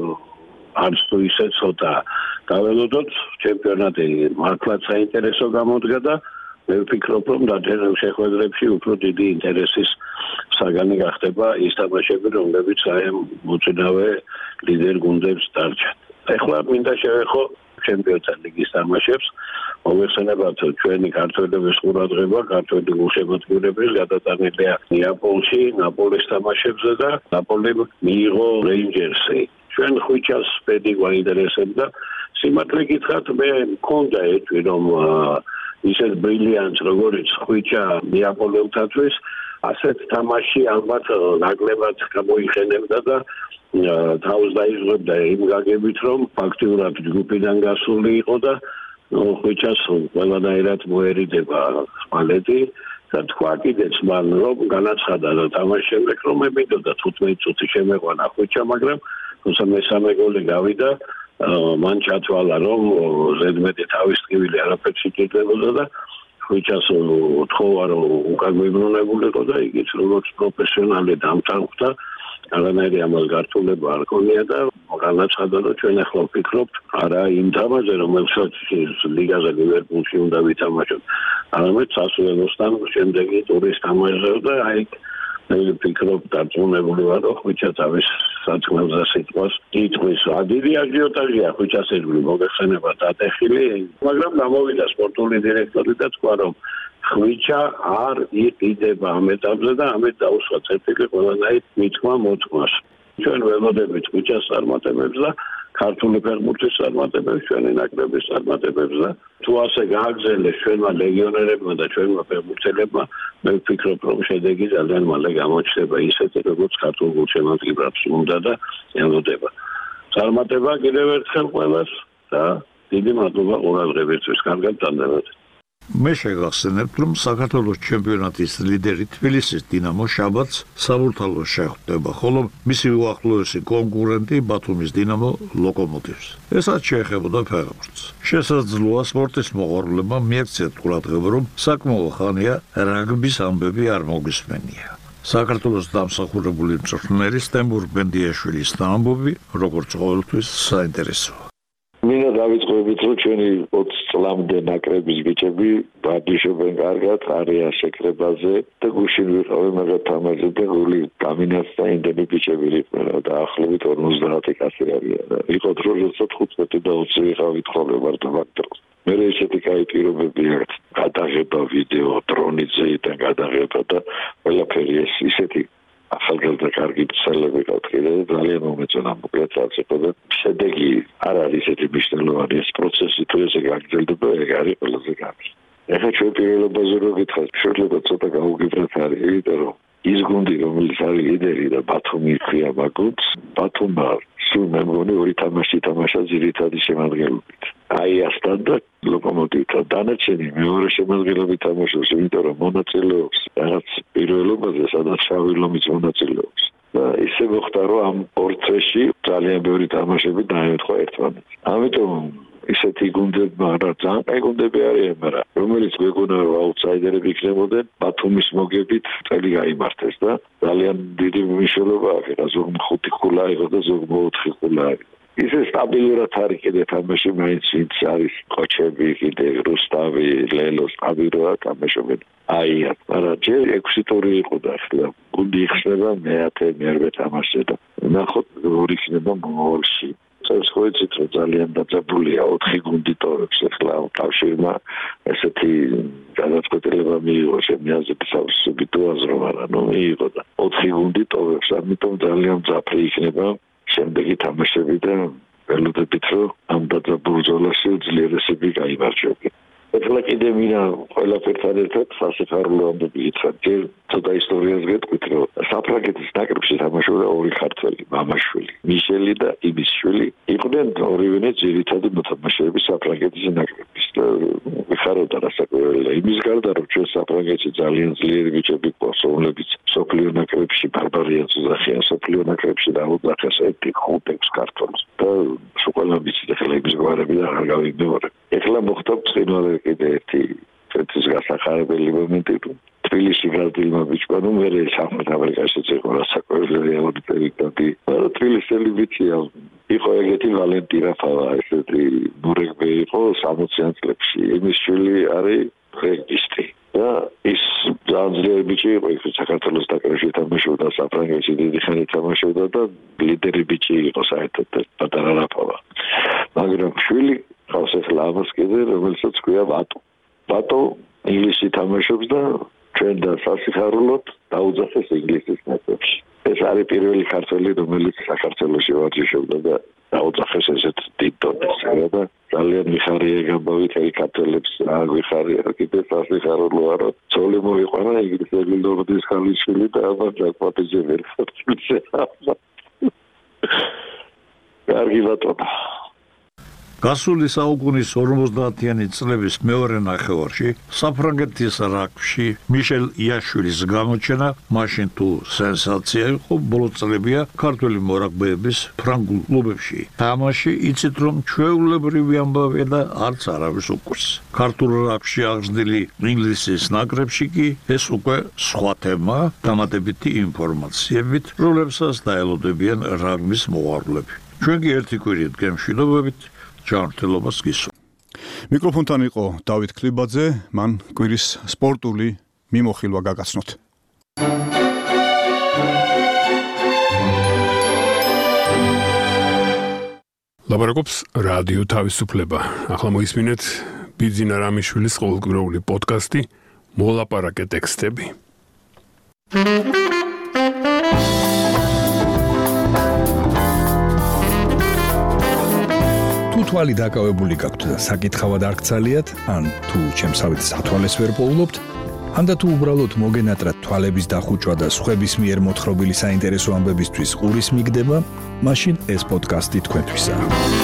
არც თუ ისე ცოტა. დაველოდოთ, ჩემპიონატი მართლაც საინტერესო გამოდგა და მე ვფიქრობ, რომ დადენილ შეხვედრებში უფრო დიდი ინტერესის საგანი გახდება ის თამაშები, რომლებიც აი მოწინავე ლიდერ გუნდებს დარჩათ. ეხლა მინდა შევეხო ჩემპიონთა ლიგის თამაშებს. მოგეხსენებათ ჩვენი ქართველების ყურადღება, ქართველი გულშემატკივრები გადატანილია ნეაპოლში, ნაპოლის თამაშებზე და ნაპოლიმ მიიღო რეინჯერსი. ჩვენ ხვიჩას პედი გვაინტერესებდა. სიმართლე გითხრათ, მე მქონდა ეთვი, რომ ისეთ ბრილიანტს, როგორც ხვიჩა ნეაპოლელთათვის, ასეთ თამაში ალბათ ნაკლებად გამოიყენებდა და თავს დაიძღვებდა იმ გაგებით, რომ ფაქტიურად ჯგუფიდან გასული იყო და ხვიჩას ყველანაირად მოერიდება სპალეტი და თქვა კიდეც მან, რომ განაცხადა და თამაშის შემდეგ, რომ მე მინდოდა თხუთმეტი წუთი შემეყვანა ხვიჩა, მაგრამ თუმცა მესამე გოლი გავიდა, მან ჩათვალა, რომ ზედმეტი თავის ტკივილი არაფერს იკეთებოდა და ხვიჩას თხოვა, რომ უკან მიბრუნებულიყო და იგიც როგორც პროფესიონალი დამტანხდა. არანაირი ამას გართულება არ ქონია და განაცხადა, რომ ჩვენ ახლა ვფიქრობთ არა იმ თამაშზე, რომელსაც ლიგაზე ლივერპულში უნდა ვითამაშოთ, არამედ სასულელოსთან შემდეგი ტურის თამაშზე და აი მე ვფიქრობ დარწმუნებული ვარ, რომ ხვიჩა თავის საწყლებზე სიტყვას იტყვის. დიდი აჟიოტაჟია ხვიჩას ერგული მოგეხსენება დატეხილი, მაგრამ გამოვიდა სპორტული დირექტორი და თქვა, რომ ხვიჩა არ იყიდება ამ ეტაპზე და ამით დაუსვა წერტილი ყველანაირ მითქმა მოთქმას. ჩვენ ველოდებით ხვიჩას წარმატებებს და ქართული ფეხბურთის წარმატებებს, ჩვენი ნაკრების წარმატებებს და თუ ასე გააგრძელეს ჩვენმა ლეგიონერებმა და ჩვენმა ფეხბურთელებმა, მე ვფიქრობ, რომ შედეგი ძალიან მალე გამოჩნდება ისეთი, როგორც ქართულ გულშემატკივრებს უნდა და ელოდება. წარმატება კიდევ ერთხელ ყველას და დიდი მადლობა ყურადღებისთვის. კარგად ტანდებათ. მე შეგახსენებთ, რომ საქართველოს ჩემპიონატის ლიდერი თბილისის დინამო შაბათს საბურთალოს შეხვდება, ხოლო მისი უახლოესი კონკურენტი ბათუმის დინამო ლოკომოტივს. ესაც შეეხებოდა ფეხბურთს. შესაძლოა სპორტის მოყვარულებმა მიექცეთ ყურადღება, რომ საკმაო ხანია რაგბის ამბები არ მოგვისმენია. საქართველოს დამსახურებული მწვრთნელის ტემურ ბენდიაშვილის ამბები, როგორც ყოველთვის, საინტერესოა. მინდა დავიწყოთ, რომ ჩვენი ოცი წლამდე ნაკრების ბიჭები ბადიშობენ კარგად არიან შეკრებაზე და გუშინ ვიყავი მაგათ თამაშზე და გული გამინაცდა იმდენი ბიჭები იყვნენ და დაახლოებით ორმოცდაათი კაცი არიან. იყო დრო, როცა თხუთმეტი და ოცი ვიყავით ხოლმე მარტო მაგდროს. მე ესეთი კაი პირობები აქვს. გადაღება ვიდეო, დრონიზე და გადაღება და ყველაფერი ეს ისეთი ახალგაზრდა კარგი მცველები ყავთ კიდე და ძალიან მომეწონა მოკლედ წაწიყო და შედეგი არ არის ესეთი მნიშვნელოვანი ეს პროცესი თუ ესე გაგრძელდება ეგ არის ყველაზე კარგი. ეხლა ჩვენ პირველობაზე რო გითხარით შეიძლება ცოტა გაუგიბრათ არის იმიტომ რომ ის გუნდი რომელიც არის ლიდერი და ბათუმი ხია მაგუნდს ბათუმმა სულ მე მგონი ორი თამაში თამაშა ძირითადი შემადგენლობით. აი ასთან და ლოკომოტივთან დანარჩენი მეორე შემადგენლობით თამაშობს იმიტომ რომ მონაწილეობს რაღაც პირველობაზე სადაც შავი ლომიც მონაწილეობს. და ისე მოხდა რომ ამ ორ წრეში ძალიან ბევრი თამაშები დაემთხვა ერთმანეთს. ამიტომ ისეთი გუნდები, მაგრამ ძალიან კაი გუნდები არიან, მაგრამ რომელიც გვეგონა რომ აუტსაიდერები იქნებოდნენ, ბათუმის მოგებით წელი გაიმართეს და ძალიან დიდი მნიშვნელობა აქვს. ზოგ ხუთი ხულა იყო და ზოგ ოთხი ხულა არის. ისე სტაბილურად არის კიდე თამაში, მაინც ვინც არის ყოჩები, კიდე რუსტავი, ლელო სტაბილურად თამაშობენ. აი, მაგრამ ჯერ ექვსი ტური იყო და ახლა გუნდი იხსნება მეათე, მერვე თამაშზე და ნახოთ როგორ იქნება მომავალში. ეს ხოიცით რომ ძალიან დაძაბულია ოთხი გუნდი ტოვებს ახლა კავშირმა ესეთი გადაწყვეტილება მიიღო შემიაზების ავსებიტუას რომ არა ნუ მიიღო და ოთხი გუნდი ტოვებს ამიტომ ძალიან მძაფრი იქნება შემდეგი თამაშები და ველოდებით რომ ამ დაძაბულ ზოლაში უძლიერესები გაიმარჯვებენ. ეხლა კიდე მინდა ყველაფერთან ერთად სასიხარულო ამბები გითხრათ. ჯერ ცოტა ისტორიას გეტყვით, რომ საფრანგეთის ნაკრებში თამაშობდა ორი ქართველი, მამაშვილი, მიშელი და იმისშვილი. იყვნენ ორივე ძირითადი მოთამაშეები საფრანგეთის ნაკრების. ვიხარებდა რასაკვირველია. იმის გარდა, რომ ჩვენ საფრანგეთში ძალიან ძლიერი ბიჭები გვყავს, რომლებიც სოფლიო ნაკრებში ბარბარიანს უძახიან, სოფლიო ნაკრებში დაუძახეს ერთი ხუთექვს ქართველს. და სულ ვიცით ახლა იმის გვარები და არ გავიმეორებ. ეხლა მოხდა წინვარე კიდე ერთი წეთის გასახარებელი მომენტი თბილისში გაზრდილმა ბიჭმა ნუ მე სამხრეთ ამერიკაში იყო რასაკვირველია ორი პერიოდი მაგრამ თბილისელი ბიჭია იყო ეგეთი ვალენტი რაფავა ესეთი ნურეგბე იყო სამოციან წლებში იმის შვილი არის რეგბისტი და ის ძალიან ძლიერი ბიჭი იყო, ის საქართველოს დაკავშირებით თამაშობდა, საფრანგეთში დიდი ხანი თამაშობდა და ლიდერი ბიჭი იყო საერთოდ პატარა რაფავა. მაგრამ შვილი ყავს ახლა ამას კიდე, რომელსაც ქვია ვატო. ვატო ინგლისში თამაშობს და ჩვენ და სასიხარულოდ დაუძახეს ინგლისის ნაკრებში. ეს არის პირველი ქართველი, რომელიც საქართველოში ვარჯიშობდა და დაუძახეს ესეთ დიდ დონეზე და ძალიან მიხარია გამბავით ეს ქართველებს რა მიხარია კიდე სასიხარულოა რომ ძოლი მოიყვანა ინგლისელი ლორდის ხალიშვილი და ამას დაკვატეზე ვერ ხარჯზე. კარგი ბატონო. გასული საუკუნის ორმოცდაათიანი წლების მეორე ნახევარში საფრანგეთის რაგბში მიშელ იაშვილის გამოჩენა მაშინ თუ სენსაცია იყო, ბოლო წლებია ქართველი მორაგბეების ფრანგულ კლუბებში. თამაში იცით რომ ჩვეულებრივი ამბავია და არც არავის უკვირს. ქართულ რაგბში აღზრდილი ინგლისის ნაკრებში კი ეს უკვე სხვა თემა, დამატებითი ინფორმაციებით, რომლებსაც დაელოდებიან რაგბის მოყვარულები. ჩვენ კი ერთი კვირით გემშვიდობებით ჯანმრთელობას გისურვებთ. მიკროფონთან იყო დავით ქლიბაძე, მან კვირის სპორტული მიმოხილვა გაგაცნოთ. ლაბარაკობს რადიო თავისუფლება. ახლა მოისმინეთ ბიძინა რამიშვილის ყოველკვირეული პოდკასტი მოლაპარაკე ტექსტები. თვალი დაკავებული გაქვთ და საკითხავად არ გცალიათ, ან თუ ჩემსავით სათვალეს ვერ პოულობთ, ან და თუ უბრალოდ მოგენატრათ თვალების დახუჭვა და სხვების მიერ მოთხრობილი საინტერესო ამბებისთვის ყურის მიგდება, მაშინ ეს პოდკასტი თქვენთვისაა.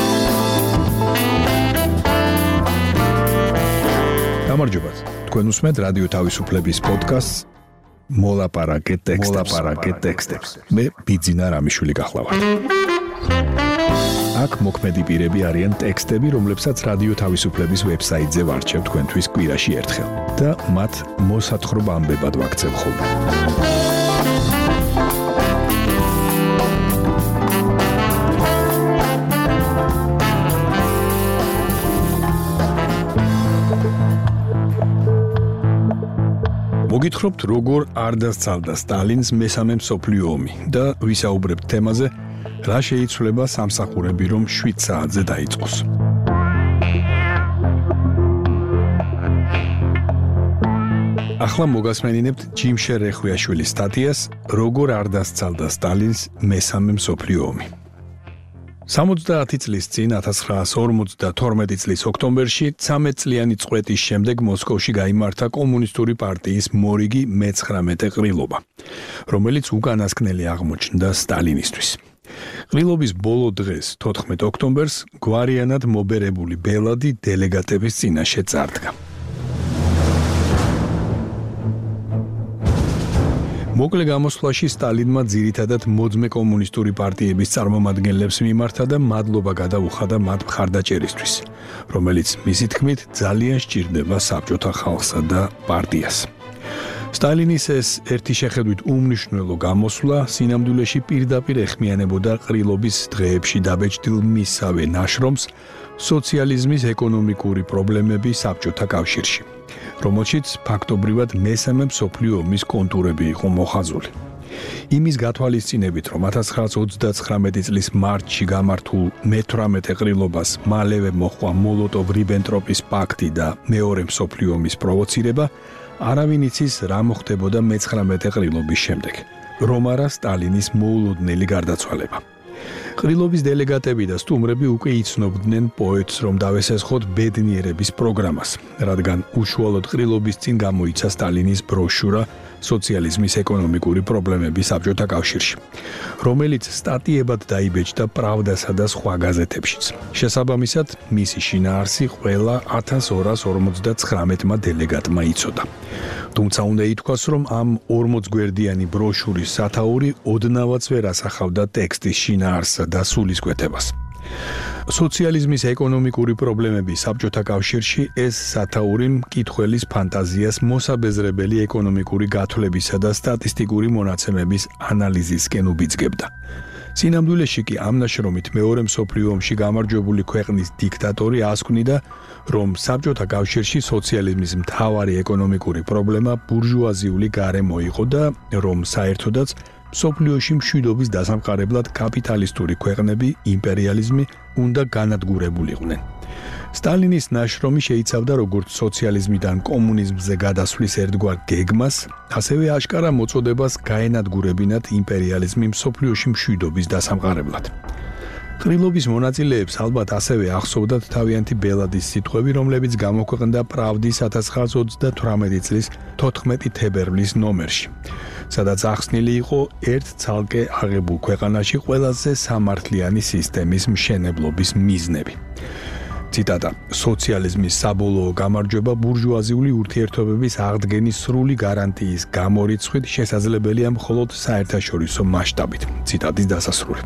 გამარჯობათ, თქვენ უსმენთ რადიო თავისუფლების პოდკასტს მოლაპარაკე ტექსტებს. მე ბიძინა რამიშვილი გახლავართ. აქ მოქმედი პირები არიან ტექსტები, რომლებსაც რადიო თავისუფლების ვებსაიტზე ვარჩევ თქვენთვის კვირაში ერთხელ და მათ მოსათხრობ ამბებად ვაქცევ ხოლმე. მოგითხრობთ, როგორ არ დასცალდა სტალინს მესამე მსოფლიო ომი და ვისაუბრებთ თემაზე, რა შეიცვლება სამსახურები, რომ შვიდ საათზე დაიწყოს. ახლა მოგასმენინებთ ჯიმშე რეხვიაშვილის სტატიას, როგორ არ დასცალდა სტალინს მესამე მსოფლიო ომი. სამოცდაათი წლის წინ ათას ცხრაას ორმოცდათორმეტი წლის ოქტომბერში ცამეტწლიანი წყვეტის შემდეგ მოსკოვში გაიმართა კომუნისტური პარტიის მორიგი მეცხრამეტე ყრილობა, რომელიც უკანასკნელი აღმოჩნდა სტალინისთვის. ყრილობის ბოლო დღეს, თოთხმეტ ოქტომბერს, გვარიანად მობერებული ბელადი დელეგატების წინაშე წარდგა. მოკლე გამოსვლაში სტალინმა ძირითადად მოძმე კომუნისტური პარტიების წარმომადგენლებს მიმართა და მადლობა გადაუხადა მათ მხარდაჭერისთვის, რომელიც მისი თქმით ძალიან სჭირდება საბჭოთა ხალხსა და პარტიას. სტალინის ეს ერთი შეხედვით უმნიშვნელო გამოსვლა სინამდვილეში პირდაპირ ეხმიანებოდა ყრილობის დღეებში დაბეჭდილ მისავე ნაშრომს სოციალიზმის ეკონომიკური პრობლემები საბჭოთა კავშირში, რომელშიც ფაქტობრივად მესამე მსოფლიო ომის კონტურები იყო მოხაზული. იმის გათვალისწინებით, რომ ათას ცხრაას ოცდაცხრამეტი წლის მარტში გამართულ მეთვრამეტე ყრილობას მალევე მოჰყვა მოლოტოვ-რიბენტროპის პაქტი და მეორე მსოფლიო ომის პროვოცირება, არავინ იცის რა მოხდებოდა მეცხრამეტე ყრილობის შემდეგ, რომ არა სტალინის მოულოდნელი გარდაცვალება. ყრილობის დელეგატები და სტუმრები უკვე იცნობდნენ პოეტს, რომ დავესესხოთ ბედნიერების პროგრამას, რადგან უშუალოდ ყრილობის წინ გამოიცა სტალინის ბროშურა სოციალიზმის ეკონომიკური პრობლემები საბჭოთა კავშირში, რომელიც სტატიებად დაიბეჭდა პრავდასა და სხვა გაზეთებშიც. შესაბამისად, მისი შინაარსი ყველა ათას ორას ორმოცდაცხრამეტმა დელეგატმა იცოდა. თუმცა უნდა ითქვას, რომ ამ ორმოცგვერდიანი ბროშურის სათაური ოდნავაც ვერ ასახავდა ტექსტის შინაარსსა და სულისკვეთებას. სოციალიზმის ეკონომიკური პრობლემები საბჭოთა კავშირში ეს სათაური მკითხველის ფანტაზიას მოსაბეზრებელი ეკონომიკური გათვლებისა და სტატისტიკური მონაცემების ანალიზისკენ უბიძგებდა. სინამდვილეში კი ამ ნაშრომით მეორე მსოფლიო ომში გამარჯვებული ქვეყნის დიქტატორი ასკვნიდა, რომ საბჭოთა კავშირში სოციალიზმის მთავარი ეკონომიკური პრობლემა ბურჟუაზიული გარემო იყო და რომ საერთოდაც მსოფლიოში მშვიდობის დასამყარებლად კაპიტალისტური ქვეყნები, იმპერიალიზმი უნდა განადგურებულიყვნენ. სტალინის ნაშრომი შეიცავდა როგორც სოციალიზმიდან კომუნიზმზე გადასვლის ერთგვარ გეგმას, ასევე აშკარა მოწოდებას გაენადგურებინათ იმპერიალიზმი მსოფლიოში მშვიდობის დასამყარებლად. ყრილობის მონაწილეებს ალბათ ასევე ახსოვდათ თავიანთი ბელადის სიტყვები, რომლებიც გამოქვეყნდა პრავდის ათას ცხრაასი ოცდათვრამეტი წლის თოთხმეტი თებერვლის ნომერში, სადაც ახსნილი იყო ერთ ცალკე აღებულ ქვეყანაში ყველაზე სამართლიანი სისტემის მშენებლობის მიზნები. ციტატა: სოციალიზმის საბოლოო გამარჯვება ბურჟუაზიული ურთიერთობების აღდგენის სრული გარანტიის გამორიცხვით შესაძლებელია მხოლოდ საერთაშორისო მასშტაბით. ციტატის დასასრული.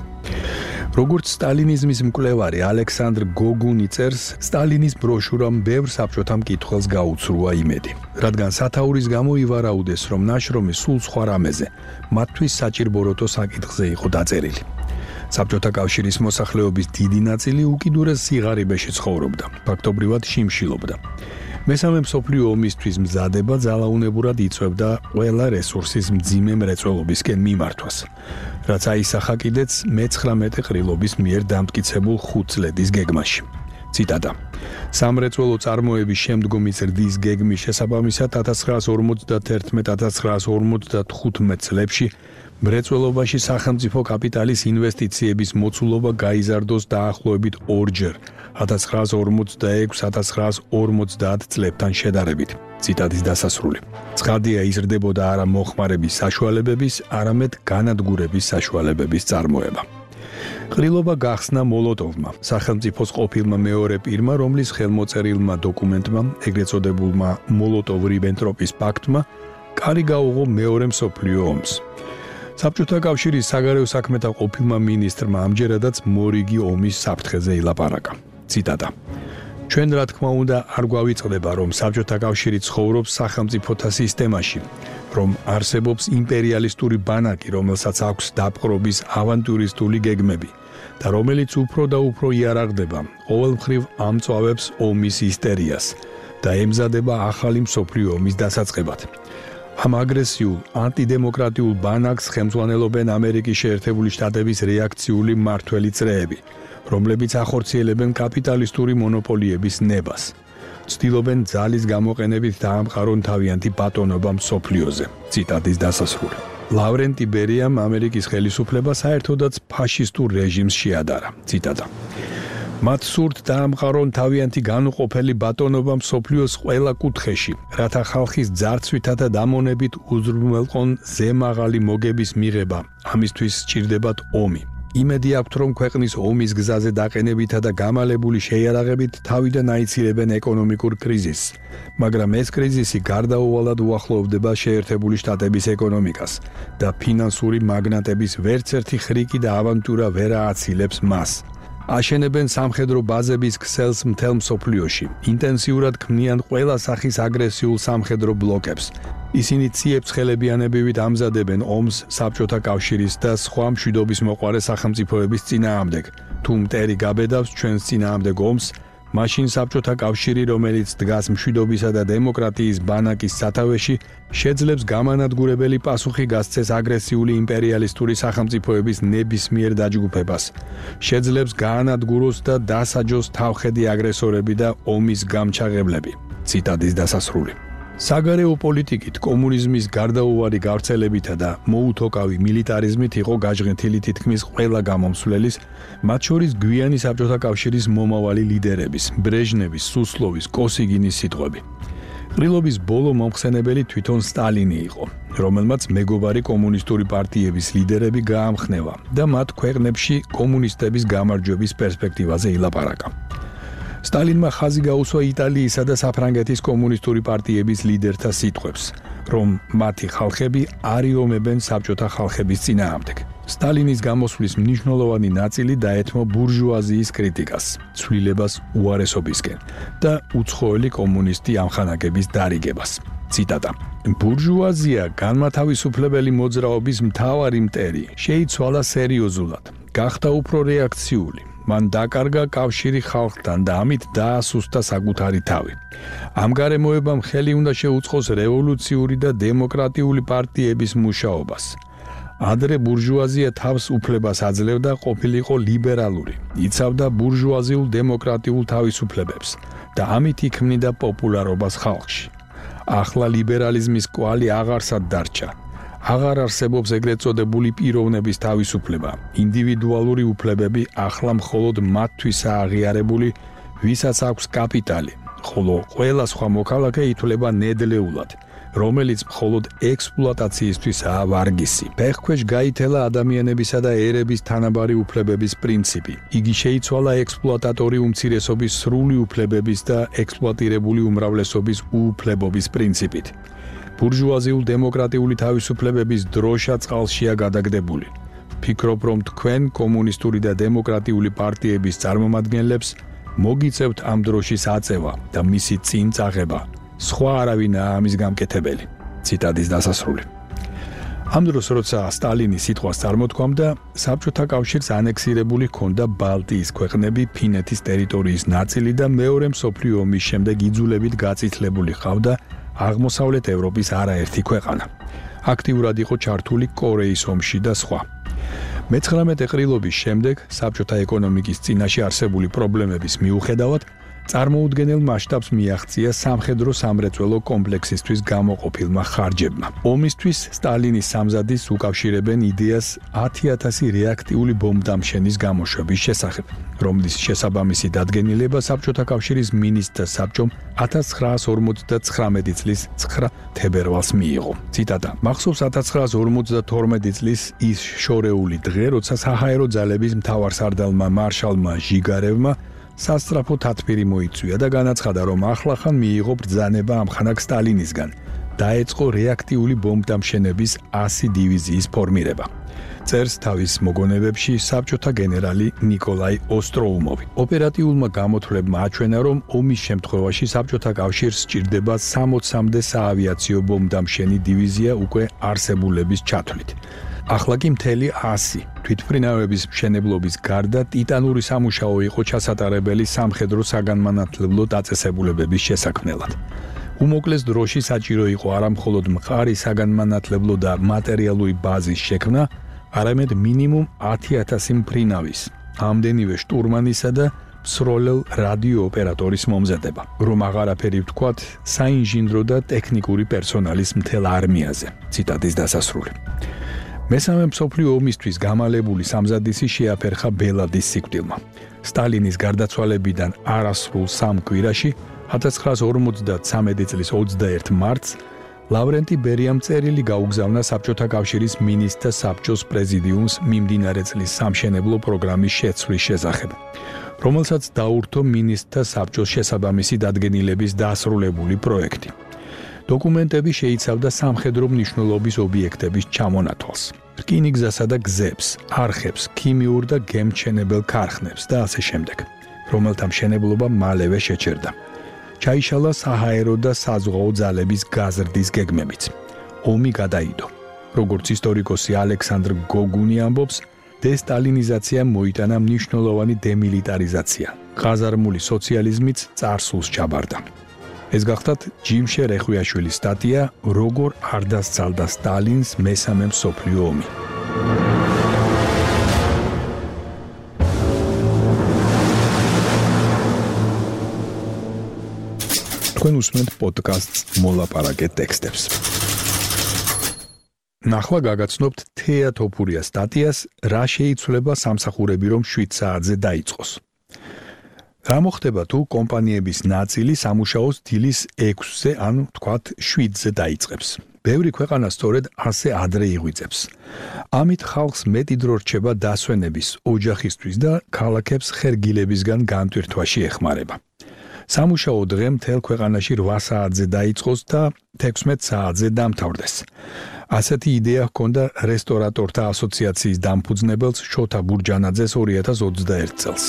როგორც სტალინიზმის მკვლევარი ალექსანდრ გოგუნი წერს, სტალინის ბროშურამ ბევრ საბჭოთა მკითხველს გაუცრუა იმედი, რადგან სათაურის გამო ივარაუდეს, რომ ნაშრომი სულ სხვა რამეზე, მათთვის საჭირბოროტო საკითხზე იყო დაწერილი. საბჭოთა კავშირის მოსახლეობის დიდი ნაწილი უკიდურეს სიღარიბეში ცხოვრობდა, ფაქტობრივად შიმშილობდა. მესამე მსოფლიო ომისთვის მზადება ძალაუნებურად იწვევდა ყველა რესურსის მძიმე მრეწველობისკენ მიმართვას, რაც აისახა კიდეც მეცხრამეტე ყრილობის მიერ დამტკიცებულ ხუთწლედის გეგმაში. ციტატა: სამრეწველო წარმოების შემდგომი ზრდის გეგმის შესაბამისად ათას ცხრაასი ორმოცდათერთმეტ ათას ცხრაასი ორმოცდათხუთმეტ წლებში მრეწველობაში სახელმწიფო კაპიტალის ინვესტიციების მოცულობა გაიზარდოს დაახლოებით ორჯერ ათას ცხრაასი ორმოცდაექვსი ათას ცხრაასი ორმოცდაათ წლებთან შედარებით. ციტატის დასასრული. ცხადია იზრდებოდა არა მოხმარების საშუალებების, არამედ განადგურების საშუალებების წარმოება. ყრილობა გახსნა მოლოტოვმა, სახელმწიფოს ყოფილმა მეორე პირმა, რომლის ხელმოწერილმა დოკუმენტმა, ეგრეთ წოდებულმა მოლოტოვ-რიბენტროპის პაქტმა, კარი გაუღო მეორე მსოფლიო ომს. საბჭოთა კავშირის საგარეო საქმეთა ყოფილმა მინისტრმა ამჯერადაც მორიგი ომის საფრთხეზე ილაპარაკა. ციტატა: ჩვენ რა თქმა უნდა არ გვავიწყდება, რომ საბჭოთა კავშირი ცხოვრობს სახელმწიფოთა სისტემაში, რომ არსებობს იმპერიალისტური ბანაკი, რომელსაც აქვს დაპყრობის ავანტურისტული გეგმები და რომელიც უფრო და უფრო იარაღდება, ყოველმხრივ ამწვავებს ომის ისტერიას და ემზადება ახალი მსოფლიო ომის დასაწყებად. ამ აგრესიულ, ანტიდემოკრატიულ ბანაკს ხელმძღვანელობენ ამერიკის შეერთებული შტატების რეაქციული მმართველი წრეები, რომლებიც ახორციელებენ კაპიტალისტური მონოპოლიების ნებას. ცდილობენ ძალის გამოყენებით დაამყარონ თავიანთი ბატონობა მსოფლიოზე. ციტატის დასასრული. ლავრენტი ბერიამ ამერიკის ხელისუფლება საერთოდაც ფაშისტურ რეჟიმს შეადარა. ციტატა: მათ სურთ დაამყარონ თავიანთი განუყოფელი ბატონობა მსოფლიოს ყველა კუთხეში, რათა ხალხის ძარცვითა და დამონებით უზრუნველყონ ზემაღალი მოგების მიღება. ამისთვის სჭირდებათ ომი. იმედი აქვთ, რომ ქვეყნის ომის გზაზე დაყენებითა და გამალებული შეიარაღებით თავიდან აიცირებენ ეკონომიკურ კრიზისს, მაგრამ ეს კრიზისი გარდაუვალად უახლოვდება შეერთებული შტატების ეკონომიკას და ფინანსური მაგნატების ვერცერთი ხრიკი და ავანტურა ვერ ააცილებს მას. აშენებენ სამხედრო ბაზების ქსელს მთელ მსოფლიოში, ინტენსიურად ქმნიან ყველა სახის აგრესიულ სამხედრო ბლოკებს. ისინი ციებ-ცხელებიანებივით ამზადებენ ომს საბჭოთა კავშირის და სხვა მშვიდობის მოყვარე სახელმწიფოების წინააღმდეგ. თუ მტერი გაბედავს ჩვენს წინააღმდეგ ომს, მაშინ საბჭოთა კავშირი, რომელიც დგას მშვიდობისა და დემოკრატიის ბანაკის სათავეში, შეძლებს გამანადგურებელი პასუხი გასცეს აგრესიული იმპერიალისტური სახელმწიფოების ნებისმიერ დაჯგუფებას. შეძლებს გაანადგუროს და დასაჯოს თავხედი აგრესორები და ომის გამჩაღებლები. ციტატის დასასრული. საგარეო პოლიტიკით კომუნიზმის გარდაუვალი გავრცელებითა და მოუთოკავი მილიტარიზმით იყო გაჟღენთილი თითქმის ყველა გამომსვლელის, მათ შორის გვიანი საბჭოთა კავშირის მომავალი ლიდერების, ბრეჟნევის, სუსლოვის, კოსიგინის სიტყვები. ყრილობის ბოლო მომხსენებელი თვითონ სტალინი იყო, რომელმაც მეგობარი კომუნისტური პარტიების ლიდერები გაამხნევა და მათ ქვეყნებში კომუნისტების გამარჯვების პერსპექტივაზე ილაპარაკა. სტალინმა ხაზი გაუსვა იტალიისა და საფრანგეთის კომუნისტური პარტიების ლიდერთა სიტყვებს, რომ მათი ხალხები არიომებენ საბჭოთა ხალხების წინააღმდეგ. სტალინის გამოსვლის მნიშვნელოვანი ნაწილი დაეთმო ბურჟუაზიის კრიტიკას, ცვლილებას უარესობისკენ და უცხოელი კომუნისტი ამხანაგების დარიგებას. ციტატა: ბურჟუაზია განმათავისუფლებელი მოძრაობის მთავარი მტერი შეიცვალა სერიოზულად გახდა უფრო რეაქციული. მან დაკარგა კავშირი ხალხთან და ამით დაასუსტა საკუთარი თავი. ამ გარემოებამ ხელი უნდა შეუწყოს რევოლუციური და დემოკრატიული პარტიების მუშაობას. ადრე ბურჟუაზია თავს უფლებას აძლევდა, ყოფილიყო ლიბერალური, იცავდა ბურჟუაზიულ დემოკრატიულ თავისუფლებებს და ამით იქმნიდა პოპულარობას ხალხში. ახლა ლიბერალიზმის კვალი აღარსად დარჩა. აღარ არსებობს ეგრეთ წოდებული პიროვნების თავისუფლება. ინდივიდუალური უფლებები ახლა მხოლოდ მათთვისაა აღიარებული, ვისაც აქვს კაპიტალი, ხოლო ყველა სხვა მოქალაქე ითვლება ნედლეულად, რომელიც მხოლოდ ექსპლუატაციისთვისაა ვარგისი. ფეხქვეშ გაითელა ადამიანებისა და ერების თანაბარი უფლებების პრინციპი. იგი შეიცვალა ექსპლუატატორი უმცირესობის სრული უფლებების და ექსპლუატირებული უმრავლესობის უუფლებობის პრინციპით. ბურჟუაზიულ დემოკრატიული თავისუფლებების დროშა წყალშია გადაგდებული. ვფიქრობ, რომ თქვენ კომუნისტური და დემოკრატიული პარტიების წარმომადგენლებს მოგიწევთ ამ დროშის აწევა და მისი წინ წაღება. სხვა არავინაა ამის გამკეთებელი. ციტატის დასასრული. ამ დროს, როცა სტალინის სიტყვას წარმოთქვამდა, საბჭოთა კავშირს ანექსირებული ჰქონდა ბალტიის ქვეყნები, ფინეთის ტერიტორიის ნაწილი და მეორე მსოფლიო ომის შემდეგ იძულებით გაწითლებული ჰყავდა აღმოსავლეთ ევროპის არაერთი ქვეყანა. აქტიურად იყო ჩართული კორეის ომში და სხვა. მეცხრამეტე ყრილობის შემდეგ საბჭოთა ეკონომიკის წინაშე არსებული პრობლემების მიუხედავად წარმოუდგენელ მასშტაბს მიაღწია სამხედრო სამრეწველო კომპლექსისთვის გამოყოფილმა ხარჯებმა. ომისთვის სტალინის სამზადისს უკავშირებენ იდეას ათი ათასი რეაქტიული ბომბდამშენის გამოშვების შესახებ, რომლის შესაბამისი დადგენილება საბჭოთა კავშირის მინისტრთა საბჭომ ათას ცხრაას ორმოცდაცხრამეტი წლის ცხრა თებერვალს მიიღო. ციტატა: მახსოვს ათას ცხრაას ორმოცდათორმეტი წლის ის შორეული დღე, როცა საჰაერო ძალების მთავარსარდალმა მარშალმა ჟიგარევმა სასწრაფო თათბირი მოიწვია და განაცხადა, რომ ახლახან მიიღო ბრძანება ამხანაგ სტალინისგან. დაეწყო რეაქტიული ბომბდამშენების ასი დივიზიის ფორმირება. წერს თავის მოგონებებში საბჭოთა გენერალი ნიკოლაი ოსტროუმოვი. ოპერატიულმა გამოთვლებმა აჩვენა, რომ ომის შემთხვევაში საბჭოთა კავშირს სჭირდება სამოცამდე საავიაციო ბომბდამშენი დივიზია უკვე არსებულების ჩათვლით. ახლა კი მთელი ასი თვითმფრინავების მშენებლობის გარდა ტიტანური სამუშაო იყო ჩასატარებელი სამხედრო საგანმანათლებლო დაწესებულებების შესაქმნელად. უმოკლეს დროში საჭირო იყო არა მხოლოდ მყარი საგანმანათლებლო და მატერიალური ბაზის შექმნა, არამედ მინიმუმ ათი ათასი მფრინავის, ამდენივე შტურმანისა და მსროლელ რადიო ოპერატორის მომზადება, რომ აღარაფერი ვთქვათ საინჟინრო და ტექნიკური პერსონალის მთელ არმიაზე. ციტატის დასასრული. მესამე მსოფლიო ომისთვის გამალებული სამზადისი შეაფერხა ბელადის სიკვდილმა. სტალინის გარდაცვალებიდან არასრულ სამ კვირაში, ათას ცხრაას ორმოცდათვრამეტი წლის ოცდაერთი მარტს, ლავრენტი ბერიამ წერილი გაუგზავნა საბჭოთა კავშირის მინისტრთა საბჭოს პრეზიდიუმს მიმდინარე წლის სამშენებლო პროგრამის შეცვლის შესახებ, რომელსაც დაურთო მინისტრთა საბჭოს შესაბამისი დადგენილების დასრულებული პროექტი. დოკუმენტები შეიცავდა სამხედრო მნიშვნელობის ობიექტების ჩამონათვალს, რკინიგზასა და გზებს, არხებს, ქიმიურ და გემთჩენებელ ქარხნებს და ასე შემდეგ, რომელთა მშენებლობა მალევე შეჩერდა. ჩაიშალა საჰაერო და საზღვაო ძალების გაზრდის გეგმებიც. ომი გადაიდო. როგორც ისტორიკოსი ალექსანდრ გოგუნი ამბობს, დესტალინიზაციამ მოიტანა მნიშვნელოვანი დემილიტარიზაცია. ყაზარმული სოციალიზმიც წარსულს ჩაბარდა. ეს გახდათ ჯიმშე რეხვიაშვილის სტატია როგორ არ დასცალდა სტალინს მესამე მსოფლიო ომი. თქვენ უსმენთ პოდკასტს მოლაპარაკე ტექსტებს. ნახლა გაგაცნობთ თეა თოფურიას სტატიას რა შეიცვლება სამსახურები რომ შვიდ საათზე დაიწყოს. რა მოხდება თუ კომპანიების ნაწილი სამუშაოს დილის ექვსზე ან თქვათ შვიდზე დაიწყებს. ბევრი ქვეყანა სწორედ ასე ადრე იღვიძებს. ამით ხალხს მეტი დრო რჩება დასვენების, ოჯახისთვის და ქალაქებს ხერგილებისგან განტვირთვაში ეხმარება. სამუშაო დღე მთელ ქვეყანაში რვა საათზე დაიწყოს და თექვსმეტ საათზე დამთავრდეს. ასეთი იდეა ჰქონდა რესტორატორთა ასოციაციის დამფუძნებელს შოთა ბურჯანაძეს ორი ათას ოცდაერთი წელს.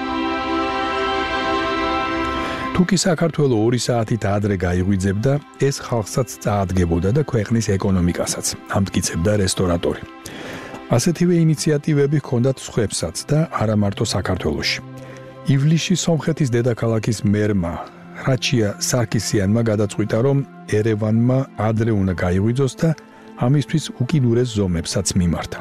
თუკი საქართველო ორი საათით ადრე გაიღვიძებდა, ეს ხალხსაც წაადგებოდა და ქვეყნის ეკონომიკასაც, ამტკიცებდა რესტორატორი. ასეთივე ინიციატივები ჰქონდათ სხვებსაც და არა მარტო საქართველოში. ივლისში სომხეთის დედაქალაქის მერმა რაჩია სარკისიანმა გადაწყვიტა, რომ ერევანმა ადრე უნდა გაიღვიძოს და ამისთვის უკიდურეს ზომებსაც მიმართა.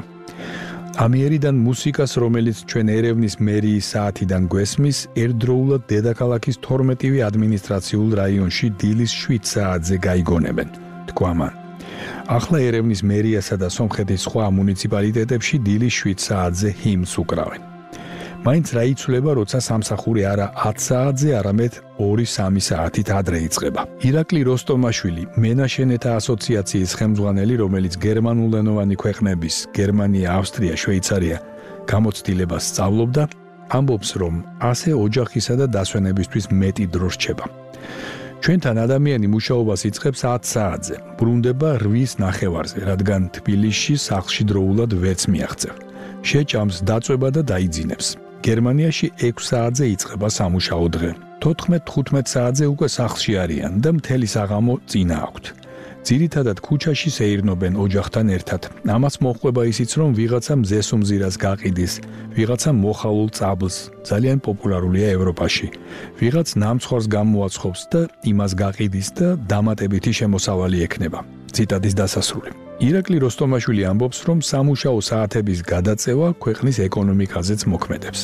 ამიერიდან მუსიკას, რომელიც ჩვენ ერევნის მერიის საათიდან გვესმის, ერთდროულად დედაქალაქის თორმეტივე ადმინისტრაციულ რაიონში დილის შვიდ საათზე გაიგონებენ, თქვა მან. ახლა ერევნის მერიასა და სომხეთის სხვა მუნიციპალიტეტებში დილის შვიდ საათზე ჰიმნს უკრავენ. მაინც რა იცვლება, როცა სამსახური არა ათ საათზე, არამედ ორი სამი საათით ადრე იწყება. ირაკლი როსტომაშვილი, მენაშენეთა ასოციაციის ხელმძღვანელი, რომელიც გერმანულენოვანი ქვეყნების გერმანია, ავსტრია, შვეიცარია გამოცდილებას სწავლობდა, ამბობს, რომ ასე ოჯახისა და დასვენებისთვის მეტი დრო რჩება. ჩვენთან ადამიანი მუშაობას იწყებს ათ საათზე, ბრუნდება რვის ნახევარზე, რადგან თბილისში სახლში დროულად ვერც მიაღწევ. შეჭამს დაწვება და დაიძინებს. გერმანიაში ექვს საათზე იწყება სამუშაო დღე. თოთხმეტ თხუთმეტ საათზე უკვე სახლში არიან და მთელი საღამო წინა აქვთ. ძირითადად ქუჩაში სეირნობენ ოჯახთან ერთად. ამას მოჰყვება ისიც, რომ ვიღაცა მზესუმზირას გაყიდის, ვიღაცა მოხალულ წაბლს, ძალიან პოპულარულია ევროპაში. ვიღაც ნამცხვარს გამოაცხობს და იმას გაყიდის და დამატებითი შემოსავალი ექნება. ციტატის დასასრული. ირაკლი როსტომაშვილი ამბობს, რომ სამუშაო საათების გადაწევა ქვეყნის ეკონომიკაზეც მოქმედებს.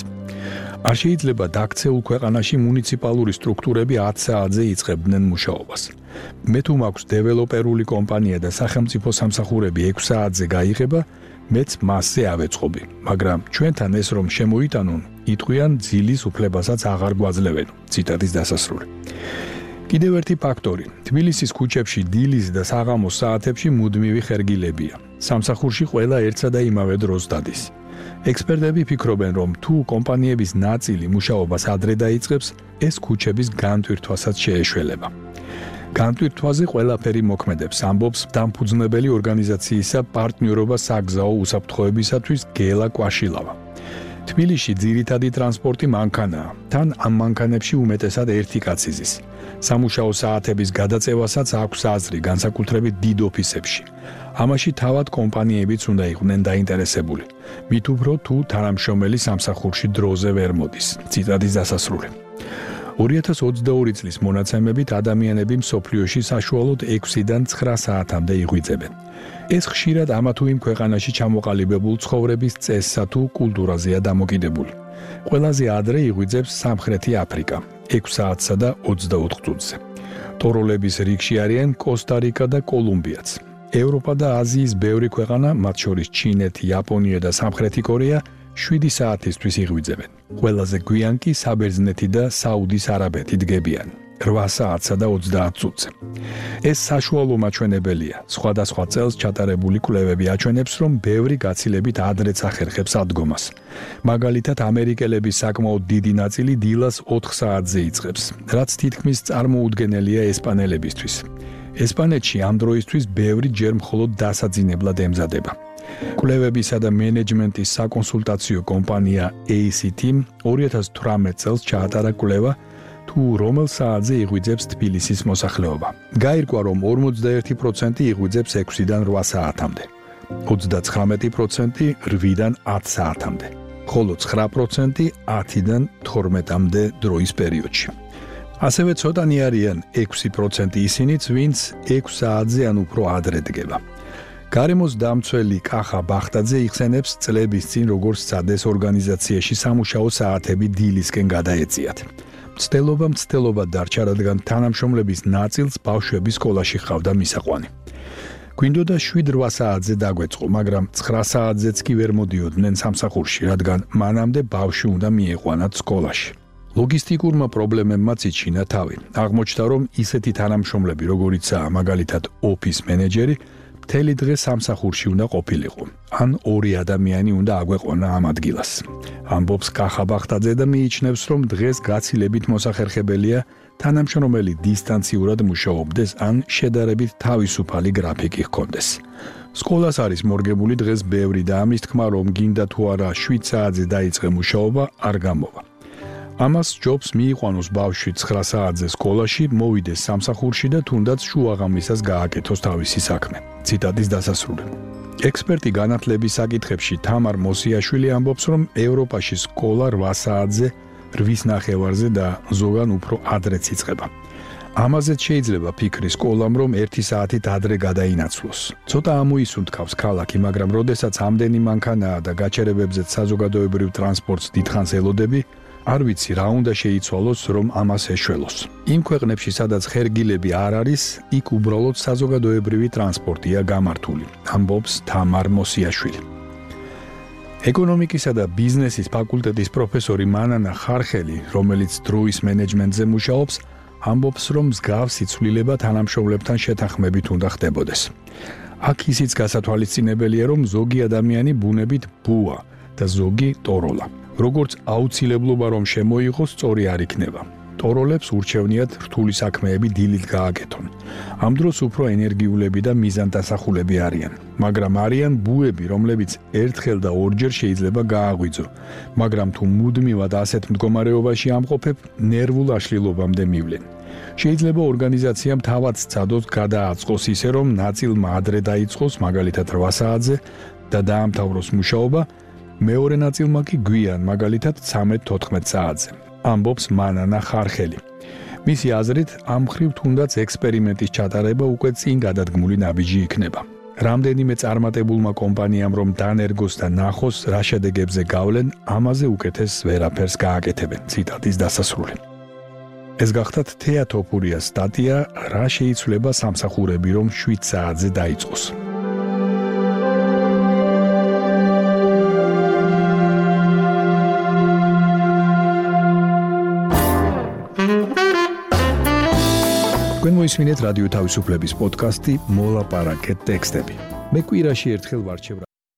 არ შეიძლება დაქცეულ ქვეყანაში მუნიციპალური სტრუქტურები ათ საათზე იწყებდნენ მუშაობას. მე თუ მაქვს დეველოპერული კომპანია და სახელმწიფო სამსახურები ექვს საათზე გაიღება, მეც მასზე ავეწყობი, მაგრამ ჩვენთან ეს რომ შემოიტანონ, იტყვიან ძილის უფლებასაც აღარ გვაძლევენ. ციტატის დასასრული. კიდევ ერთი ფაქტორი. თბილისის ქუჩებში დილის და საღამოს საათებში მუდმივი ხერგილებია. სამსახურში ყველა ერთსა და იმავე დროს დადის. ექსპერტები ფიქრობენ, რომ თუ კომპანიების ნაწილი მუშაობას ადრე დაიწყებს, ეს ქუჩების განტვირთვასაც შეეშველება. განტვირთვაზე ყველაფერი მოქმედებს, ამბობს დამფუძნებელი ორგანიზაციისა პარტნიორობა საგზაო უსაფრთხოებისათვის გელა კვაშილავა. თბილისში ძირითადი ტრანსპორტი მანქანაა. თან ამ მანქანებში უმეტესად ერთი კაცი ზის. სამუშაო საათების გადაწევასაც აქვს აზრი, განსაკუთრებით დიდ ოფისებში. ამაში თავად კომპანიებიც უნდა იყვნენ დაინტერესებული. მით უფრო თუ თანამშრომელი სამსახურში დროზე ვერ მოდის. ციტატის დასასრული. ორი ათას ოცდაორი წლის მონაცემებით ადამიანები მსოფლიოში საშუალოდ ექვსიდან ცხრა საათამდე იღვიძებენ. ეს ხშირად ამა თუ იმ ქვეყანაში ჩამოყალიბებულ ცხოვრების წესსა თუ კულტურაზეა დამოკიდებული. ყველაზე ადრე იღვიძებს სამხრეთი აფრიკა, ექვს საათსა და ოცდაოთხ წუთზე. ტოროლების რიგში არიან კოსტა-რიკა და კოლუმბიაც. ევროპა და აზიის ბევრი ქვეყანა, მათ შორის ჩინეთი, იაპონია და სამხრეთი კორეა, შვიდი საათისთვის იღვიძებენ. ყველაზე გვიან კი საბერძნეთი და საუდის არაბეთი დგებიან. რვა საათსა და ოცდაათ წუთზე. ეს საშუალო მაჩვენებელია. სხვადასხვა წელს ჩატარებული კვლევები აჩვენებს, რომ ბევრი გაცილებით ადრეც ახერხებს ადგომას. მაგალითად, ამერიკელების საკმაოდ დიდი ნაწილი დილას ოთხ საათზე იწყებს, რაც თითქმის წარმოუდგენელია ესპანელებისთვის. ესპანეთში ამ დროისთვის ბევრი ჯერ მხოლოდ დასაძინებლად ემზადება. კვლევებისა და მენეჯმენტის საკონსულტაციო კომპანია ეი სი თი ორი ათას თვრამეტ წელს ჩაატარა კვლევა, თუ რომელ საათზე იღვიძებს თბილისის მოსახლეობა. გაირკვა, რომ ორმოცდაერთი პროცენტი იღვიძებს ექვსიდან რვა საათამდე, ოცდაცხრამეტი პროცენტი რვიდან ათ საათამდე, ხოლო ცხრა პროცენტი ათიდან თორმეტამდე დროის პერიოდში. ასევე ცოტანი არიან ექვსი პროცენტი ისინიც, ვინც ექვს საათზე ან უფრო ადრე დგება. გარემოს დამცველი კახა ბახტაძე იხსენებს წლების წინ როგორც სცადეს ორგანიზაციაში სამუშაო საათები დილისკენ გადაეწიათ. მცდელობა მცდელობად დარჩა, რადგან თანამშრომლების ნაწილს ბავშვები სკოლაში ჰყავდა მისაყვანი. გვინდოდა შვიდ რვა საათზე დაგვეწყო, მაგრამ ცხრა საათზეც კი ვერ მოდიოდნენ სამსახურში, რადგან მანამდე ბავშვი უნდა მieყვანათ სკოლაში. ლოგისტიკურმა პრობლემებმაც იჩინა თავი. აღმოჩნდა, რომ ისეთი თანამშრომლები, როგორიცაა მაგალითად ოფის მენეჯერი, მთელი დღე სამსახურში უნდა ყოფილიყო. ან ორი ადამიანი უნდა აგვეყონა ამ ადგილას. ამბობს კახა ბახტაძე და მიიჩნევს, რომ დღეს გაცილებით მოსახერხებელია თანამშრომელი დისტანციურად მუშაობდეს ან შედარებით თავისუფალი გრაფიკი ჰქონდეს. სკოლას არის მორგებული დღეს ბევრი და ამის თქმა, რომ გინდა თუ არა შვიდ საათზე დაიწყე მუშაობა, არ გამოვა. ამას ჯობს მიიყვანოს ბავშვი ცხრა საათზე სკოლაში, მოვიდეს სამსახურში და თუნდაც შუაღამისას გააკეთოს თავისი საქმე. ციტატის დასასრული. ექსპერტი განათლების საკითხებში თამარ მოსიაშვილი ამბობს, რომ ევროპაში სკოლა რვა საათზე, რვის ნახევარზე და ზოგან უფრო ადრეც იწყება. ამაზეც შეიძლება ფიქრი სკოლამ, რომ ერთი საათით ადრე გადაინაცვლოს. ცოტა ამოისუნთქავს ქალაქი, მაგრამ როდესაც ამდენი მანქანაა და გაჩერებებზეც საზოგადოებრივ ტრანსპორტს დიდხანს ელოდები, არ ვიცი რა უნდა შეიცვალოს, რომ ამას ეშველოს. იმ ქვეყნებში, სადაც ხერგილები არ არის, იქ უბრალოდ საზოგადოებრივი ტრანსპორტია გამართული, ამბობს თამარ მოსიაშვილი. ეკონომიკისა და ბიზნესის ფაკულტეტის პროფესორი მანანა ხარხელი, რომელიც დროის მენეჯმენტზე მუშაობს, ამბობს, რომ მსგავსი ცვლილება თანამშრომლებთან შეთანხმებით უნდა ხდებოდეს. აქ ისიც გასათვალისწინებელია, რომ ზოგი ადამიანი ბუნებით ბუა და ზოგი ტოროლა. როგორც აუცილებლობა რომ შემოიღოს, სწორი არ იქნება. ტოროლებს ურჩევნიათ რთული საქმეები დილით გააკეთონ. ამ დროს უფრო ენერგიულები და მიზანდასახულები არიან, მაგრამ არიან ბუები, რომლებიც ერთხელ და ორჯერ შეიძლება გააღვიძო, მაგრამ თუ მუდმივად ასეთ მდგომარეობაში ამყოფებ, ნერვულ აშლილობამდე მივლენ. შეიძლება ორგანიზაციამ თავად სცადოს გადააწყოს ისე, რომ ნაწილმა ადრე დაიწყოს, მაგალითად რვა საათზე და დაამთავროს მუშაობა, მეორე ნაწილმა კი გვიან, მაგალითად ცხრამეტ-თოთხმეტ საათზე. ამბობს მანანა ხარხელი. მისი აზრით, ამ მხრივ თუნდაც ექსპერიმენტის ჩატარება უკვე წინ გადადგმული ნაბიჯი იქნება. რამდენიმე წარმატებულმა კომპანიამ რომ დანერგოს და ნახოს, რა შედეგებზე გავლენ, ამაზე უკეთეს ვერაფერს გააკეთებენ. ციტატის დასასრული. ეს გახდათ თეატოფურიას სტატია, რა შეიცვლება სამსახურები რომ შვიდ საათზე დაიწყოს. თქვენ მოისმინეთ რადიო თავისუფლების პოდკასტი მოლაპარაკეთ ტექსტები. მე კვირაში ერთხელ ვარჩევ